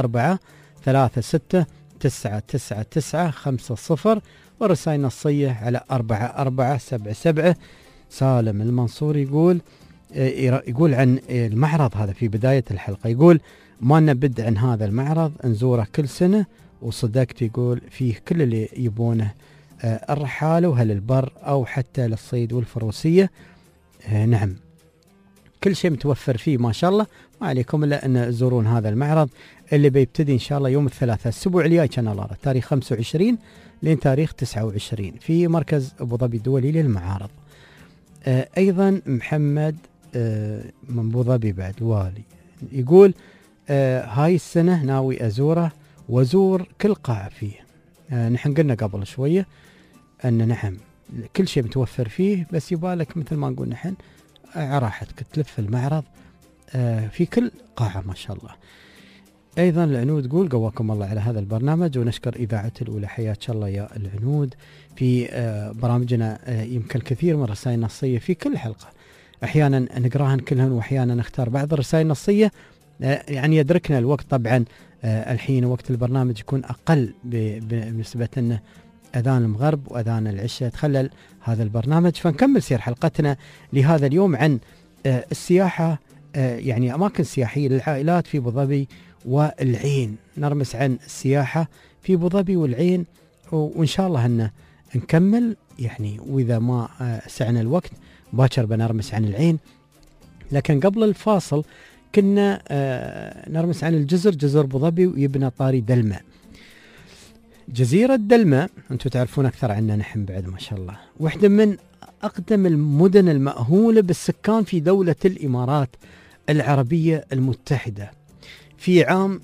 0436999950 والرسائل النصية على 4477. سالم المنصور يقول عن المعرض هذا في بداية الحلقة، يقول ما لنا بد عن هذا المعرض، نزوره كل سنة، وصدقت يقول فيه كل اللي يبونه الرحالة وهل البر أو حتى للصيد والفروسية. نعم كل شيء متوفر فيه ما شاء الله. ما عليكم إلا أن تزورون هذا المعرض اللي بيبتدي إن شاء الله يوم الثلاثاء الأسبوع الجاي كان الله تاريخ 25 لين تاريخ 29 في مركز أبو ظبي الدولي للمعارض. أيضا محمد من أبو ظبي بعد الوالي يقول هاي السنة ناوي أزوره وأزور كل قاعة فيه. نحن قلنا قبل شوية أن نعم كل شيء متوفر فيه، بس يبالك مثل ما نقول نحن راحتك تلف المعرض في كل قاعة ما شاء الله. أيضا العنود تقول قواكم الله على هذا البرنامج، ونشكر إذاعة الأولى، حياك الله يا العنود. في برامجنا يمكن الكثير من الرسائل النصية في كل حلقة، أحيانا نقراهن كلهن وأحيانا نختار بعض الرسائل النصية. يعني يدركنا الوقت طبعا، الحين وقت البرنامج يكون أقل بنسبة أنه أذان المغرب وأذان العشاء تخلل هذا البرنامج. فنكمل سير حلقتنا لهذا اليوم عن السياحة، يعني أماكن سياحية للعائلات في أبو ظبي والعين. نرمس عن السياحة في أبو ظبي والعين، وإن شاء الله أن نكمل يعني، وإذا ما سعنا الوقت باكر بنرمس عن العين. لكن قبل الفاصل كنا نرمس عن الجزر، جزر أبو ظبي ويبنى طاري دلمة. جزيرة دلمة أنتم تعرفون أكثر عنا نحن بعد ما شاء الله، واحدة من أقدم المدن المأهولة بالسكان في دولة الإمارات العربية المتحدة. في عام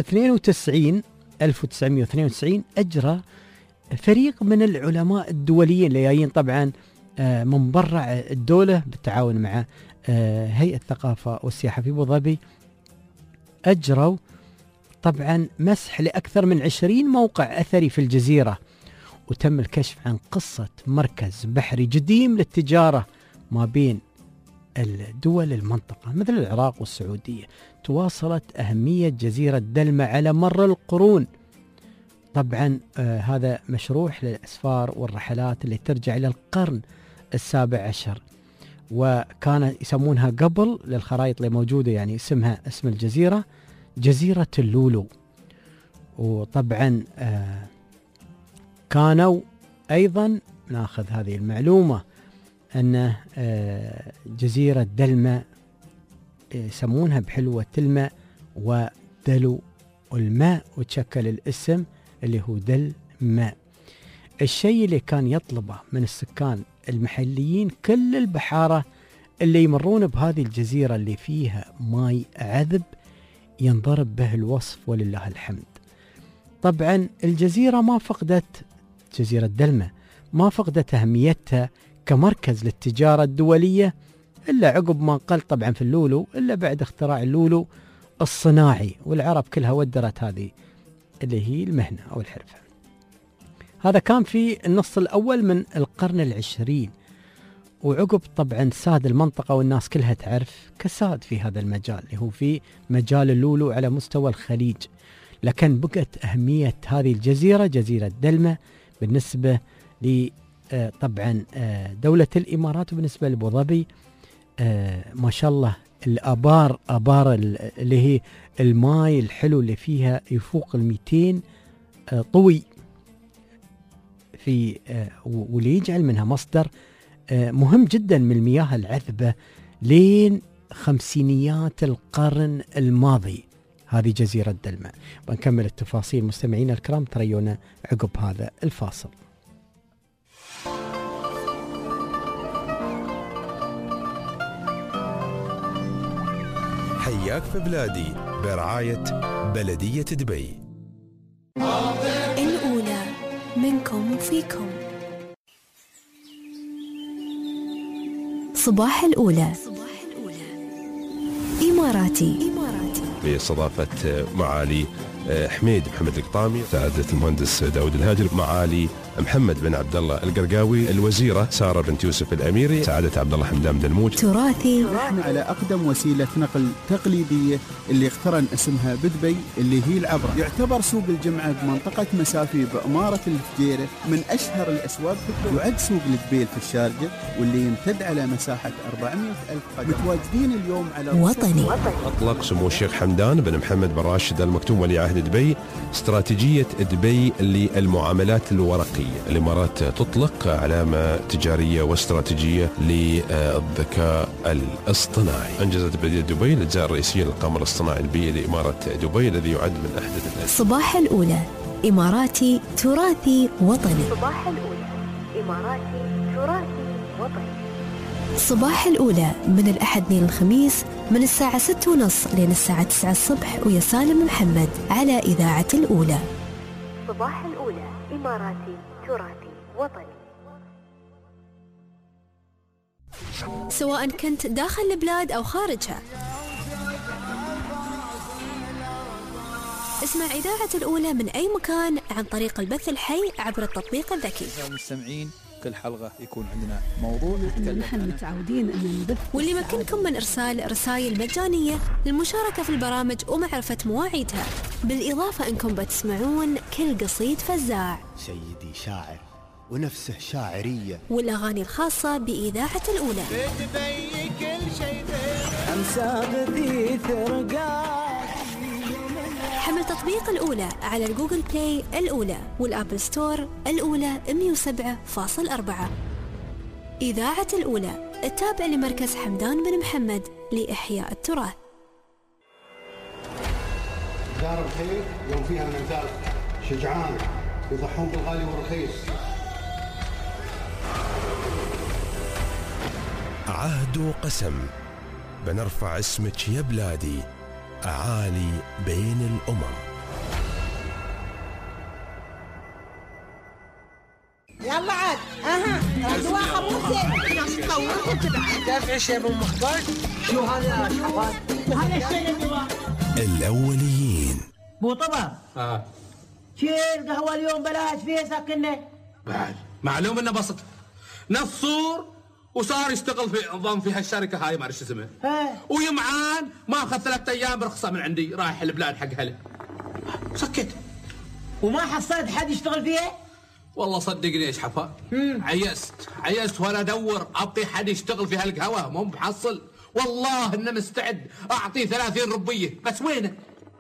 1992 أجرى فريق من العلماء الدوليين اللي جايين طبعا من برا الدولة بالتعاون مع هيئة الثقافة والسياحة في أبو ظبي، أجروا طبعا مسح لأكثر من 20 موقع أثري في الجزيرة، وتم الكشف عن قصة مركز بحري قديم للتجارة ما بين الدول المنطقة مثل العراق والسعودية. تواصلت أهمية جزيرة دلمة على مر القرون. طبعا هذا مشروح للأسفار والرحلات اللي ترجع إلى القرن ال17، وكان يسمونها قبل للخرائط اللي موجودة يعني اسمها اسم الجزيرة جزيرة اللولو. وطبعا كانوا أيضا ناخذ هذه المعلومة أن جزيرة دلمة يسمونها بحلوة الماء ودلو الماء، وتشكل الاسم اللي هو دل ماء. الشيء اللي كان يطلبه من السكان المحليين كل البحارة اللي يمرون بهذه الجزيرة اللي فيها ماء عذب ينضرب به الوصف ولله الحمد. طبعا الجزيرة ما فقدت، جزيرة دلمة ما فقدت أهميتها كمركز للتجارة الدولية إلا عقب ما قل طبعا في اللولو، إلا بعد اختراع اللولو الصناعي، والعرب كلها ودرت هذه اللي هي المهنة أو الحرفة. هذا كان في النص الأول من القرن ال20، وعقب طبعا ساد المنطقة والناس كلها تعرف كساد في هذا المجال اللي هو في مجال اللولو على مستوى الخليج. لكن بقت أهمية هذه الجزيرة جزيرة دلمة بالنسبة طبعا دولة الإمارات، وبالنسبة لأبو ظبي ما شاء الله الآبار اللي هي الماء الحلو اللي فيها يفوق 200 طوي في واللي يجعل منها مصدر مهم جدا من المياه العذبة لين خمسينيات القرن الماضي. هذه جزيرة دلمة. بنكمل التفاصيل مستمعينا الكرام، تريونا عقب هذا الفاصل. حياك في بلادي برعاية بلدية دبي. الأولى منكم وفيكم. صباح الأولى إماراتي باستضافة معالي حميد محمد القطامي، سعادة المهندس داود الهاجر، معالي محمد بن عبد الله القرقاوي، الوزيرة سارة بنت يوسف الأميري، سعادة عبد الله حمدان دلموج. تراثي. نحن على أقدم وسيلة نقل تقليدية اللي اقترن اسمها بدبي اللي هي العبرة. يعتبر سوق الجمعة بمنطقة مسافي بأمارة الفجيرة من أشهر الأسواق في الدول. يعد سوق الدبيل في الشارقة واللي يمتد على مساحة 400,000 قدم. متواجدين اليوم على وطني. أطلق سمو الشيخ حمدان بن محمد بن راشد المكتوم ولي عهد دبي استراتيجية دبي للمعاملات الورقية. الإمارات تطلق علامة تجارية واستراتيجية للذكاء الاصطناعي. أنجزت بلدية دبي الأجزاء الرئيسية للقمر الاصطناعي البيئي لإمارة دبي الذي يعد من أحدث صباح الأولى إماراتي تراثي وطني. صباح الأولى إماراتي تراثي وطني. صباح الأولى من الأحد للخميس من الساعة 6:30 لين الساعة 9 الصبح ويا سالم محمد على إذاعة الأولى. صباح الأولى إماراتي تراثي وطني. سواء كنت داخل البلاد أو خارجها، اسمع إذاعة الأولى من أي مكان عن طريق البث الحي عبر التطبيق الذكي. المستمعين كل حلقة يكون عندنا موضوع نحن متعودين أن نبث، واللي يمكنكم من إرسال رسائل مجانية للمشاركة في البرامج ومعرفة مواعيدها، بالإضافة أنكم بتسمعون كل قصيد فزاع، سيدي شاعر ونفسه شاعرية، والأغاني الخاصة بإذاعة الأولى. حمل تطبيق الأولى على الجوجل بلاي الأولى والأبل ستور الأولى 107.4. إذاعة الأولى التابع لمركز حمدان بن محمد لإحياء التراث. دار الخير يوم فيها الأمثال شجعان يضحون بالغالي والرخيص. عهد وقسم بنرفع اسمك يا بلادي أعالي بين الأمم. يلا عاد أدواء خموسة دافع شيء من مخبر. شو هذا يا شباب؟ هذا الشيء اللي الأوليين. بو طبعا شيل قهوة اليوم بلاش فيها ساكنة بعد معلوم انه بسط نصور وصار يشتغل في نظام في هالشركة هاي ما ايش اسمها ويمعان ما اخذ 3 ايام برخصة من عندي رايح البلاد حق هلا سكت وما حصلت حد يشتغل فيها. والله صدقني ايش حفا عيست وانا ادور اعطي حد يشتغل في هالقهوة مو بحصل والله انه مستعد اعطيه 30 ربية بس وينه؟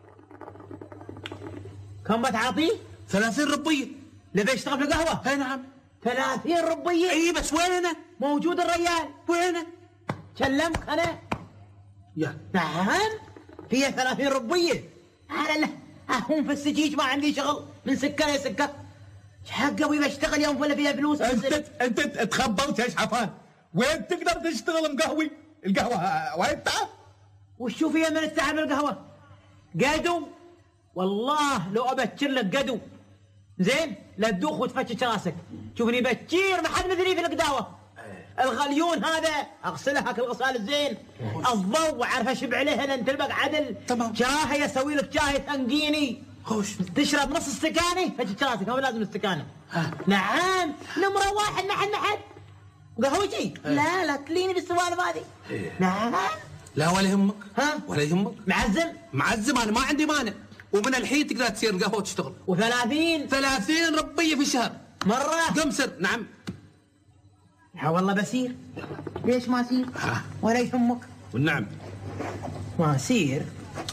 كم بتعطيه؟ 30 ربية لذا يشتغل في القهوة؟ اي نعم 30 ربية؟ اي بس وينه؟ موجود الريال. وينه؟ كلمك انا يا نعم فيها 30 ربية. انا هم في السجيج ما عندي شغل من سكة لسكة حق ابوي بشتغل يوم ولا فيها فلوس. انت تخبوت يا شحفان وين تقدر تشتغل مقهوي؟ القهوة وين تعب؟ وشو فيها من التعب القهوة؟ قدو والله لو ابكر لك قدو زين لا تدوخ وتفتش راسك. شوفني بكير ما حد مثلي في القداوة. الغليون هذا اغسلها هاك الغسال الزين الضوء وعارف اشب عليها لين تلبق عدل. تمام شاهي اسوي لك شاهي تنقيني خوش تشرب نص استكاني فتش راسك ما لازم استكانه. نعم نمرة 1 نحن قهوجي. لا تليني بالسوالف هذه. نعم لا ولا يهمك ولا يهمك. معزم انا ما عندي مانع ومن الحين تقدر تصير قهوة وتشتغل. و30 30 ربية في الشهر مرة قمصر. نعم والله بسير. ليش ما سير؟ ولا يهمك. والنعم ما سير.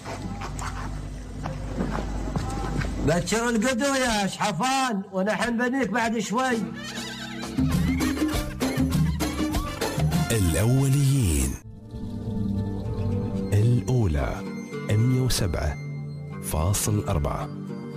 بكر القدو يا شحفان ونحن بنيك بعد شوي. الأوليين الأولى 107.4.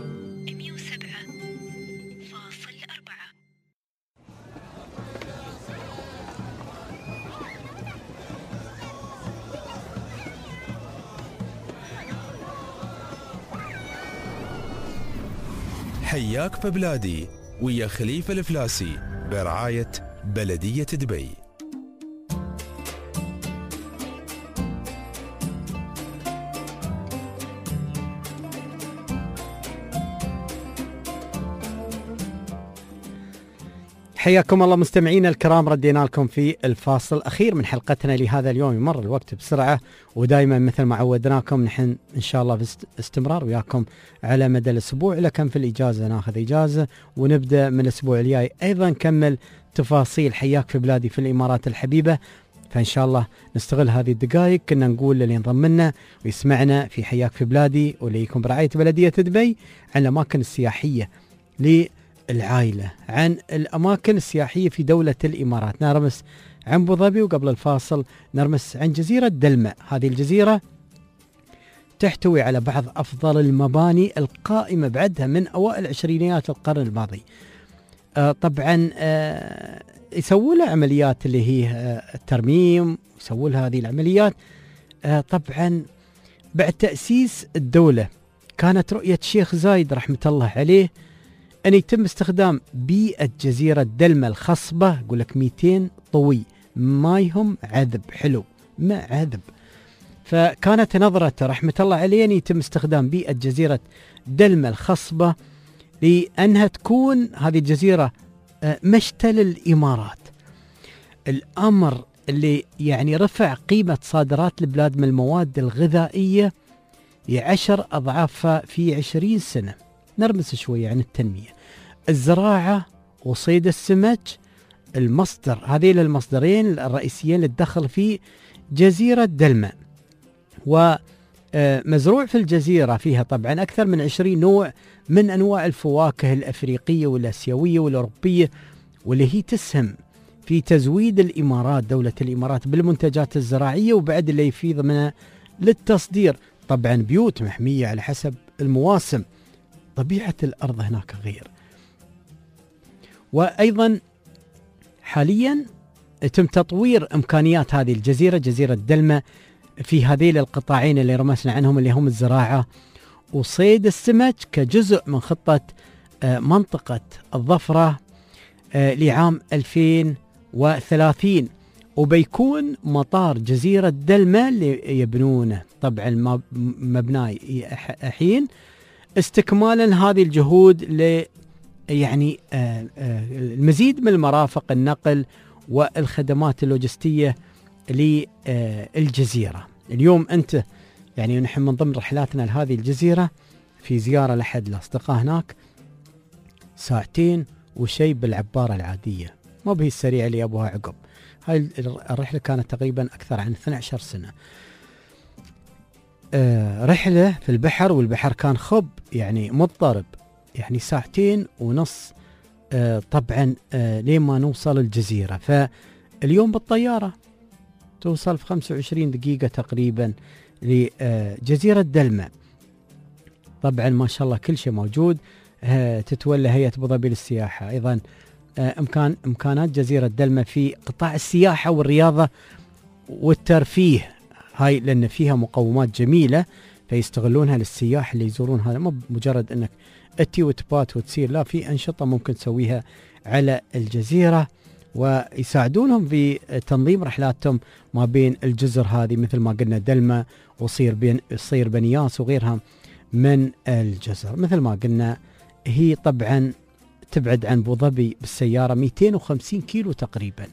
حياك في بلادي ويا خليفة الفلاسي برعاية بلدية دبي. حياكم الله مستمعينا الكرام، ردينا لكم في الفاصل الأخير من حلقتنا لهذا اليوم. يمر الوقت بسرعة، ودائما مثل ما عودناكم نحن إن شاء الله في استمرار وياكم على مدى الأسبوع، لكن في الإجازة ناخذ إجازة ونبدأ من الأسبوع الجاي أيضا نكمل تفاصيل حياك في بلادي في الإمارات الحبيبة. فإن شاء الله نستغل هذه الدقائق. كنا نقول للي ينضم لنا ويسمعنا في حياك في بلادي واللي يكون برعاية بلدية دبي عن الأماكن السياحية للعائلة، عن الأماكن السياحية في دولة الإمارات. نرمس عن أبو ظبي، وقبل الفاصل نرمس عن جزيرة دلمة. هذه الجزيرة تحتوي على بعض أفضل المباني القائمة بعدها من أوائل عشرينيات القرن الماضي. طبعا يسووا لها عمليات اللي هي الترميم، يسووا لها هذه العمليات. طبعا بعد تأسيس الدولة كانت رؤية الشيخ زايد رحمة الله عليه أن يتم استخدام بيئة جزيرة دلمة الخصبة، يقول لك 200 طوي مايهم عذب حلو ما عذب. فكانت نظرته رحمة الله عليه أن يتم استخدام بيئة جزيرة دلمة الخصبة لأنها تكون هذه الجزيرة مشتل الإمارات. الأمر اللي يعني رفع قيمة صادرات البلاد من المواد الغذائية 10 أضعافها في 20 سنة. نرمس شوية عن التنمية، الزراعة وصيد السمك، المصدر هذين المصدرين الرئيسيين للدخل في جزيرة دلمة. ومزروع في الجزيرة فيها طبعا أكثر من 20 نوع من أنواع الفواكه الأفريقية والآسيوية والأوروبية، واللي هي تسهم في تزويد الإمارات دولة الإمارات بالمنتجات الزراعية، وبعد اللي يفيض منها للتصدير. طبعا بيوت محمية على حسب المواسم، طبيعة الأرض هناك غير. وأيضا حاليا يتم تطوير إمكانيات هذه الجزيرة جزيرة دلمة في هذيل القطاعين اللي رمسنا عنهم اللي هم الزراعة وصيد السمك كجزء من خطة منطقة الظفرة لعام 2030. وبيكون مطار جزيرة دلمة اللي يبنونه طبعا مبناي حين استكمالا هذه الجهود يعني المزيد من المرافق النقل والخدمات اللوجستية للجزيرة. اليوم أنت يعني نحن من ضمن رحلاتنا لهذه الجزيرة في زيارة لأحد الأصدقاء هناك 2 ساعة وشيء بالعبارة العادية، ما به السريع اللي أبوها عقب. هاي الرحلة كانت تقريبا أكثر عن 12 سنة. رحلة في البحر، والبحر كان خب يعني مضطرب، يعني 2.5 ساعة طبعا لين ما نوصل الجزيرة. فاليوم بالطيارة توصل في 25 دقيقة تقريبا لجزيرة دلمة. طبعا ما شاء الله كل شيء موجود. تتولى هيئة أبو ظبي للسياحة أيضا إمكانات جزيرة دلمة في قطاع السياحة والرياضة والترفيه، هاي لأن فيها مقومات جميلة فيستغلونها للسياح اللي يزورون. هذا مو مجرد أنك أتي وتبات وتسير، لا، في أنشطة ممكن تسويها على الجزيرة، ويساعدونهم في تنظيم رحلاتهم ما بين الجزر هذه مثل ما قلنا دلمة وصير بنياس وغيرها من الجزر. مثل ما قلنا هي طبعا تبعد عن أبو ظبي بالسيارة 250 كيلو تقريبا،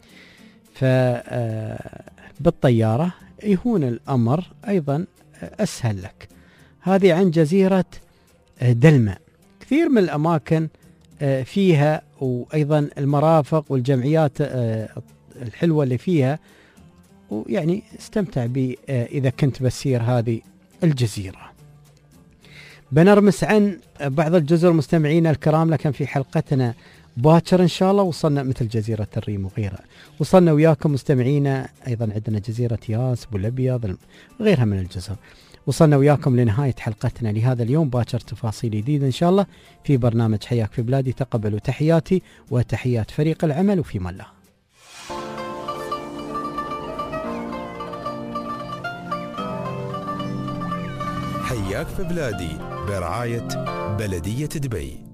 فبالطيارة يهون الأمر أيضا أسهل لك. هذه عن جزيرة دلمة. كثير من الأماكن فيها، وأيضا المرافق والجمعيات الحلوة اللي فيها، ويعني استمتع بي إذا كنت بسير هذه الجزيرة. بنرمس عن بعض الجزر مستمعينا الكرام، لكن في حلقتنا باكر إن شاء الله وصلنا مثل جزيرة الريم وغيرها. وصلنا وياكم مستمعينا أيضا عندنا جزيرة ياس، أبو الأبيض، وغيرها من الجزر. وصلنا وياكم لنهاية حلقتنا لهذا اليوم. باكر تفاصيل جديدة إن شاء الله في برنامج حياك في بلادي. تقبلوا تحياتي وتحيات فريق العمل، وفي من الله. حياك في بلادي برعاية بلدية دبي.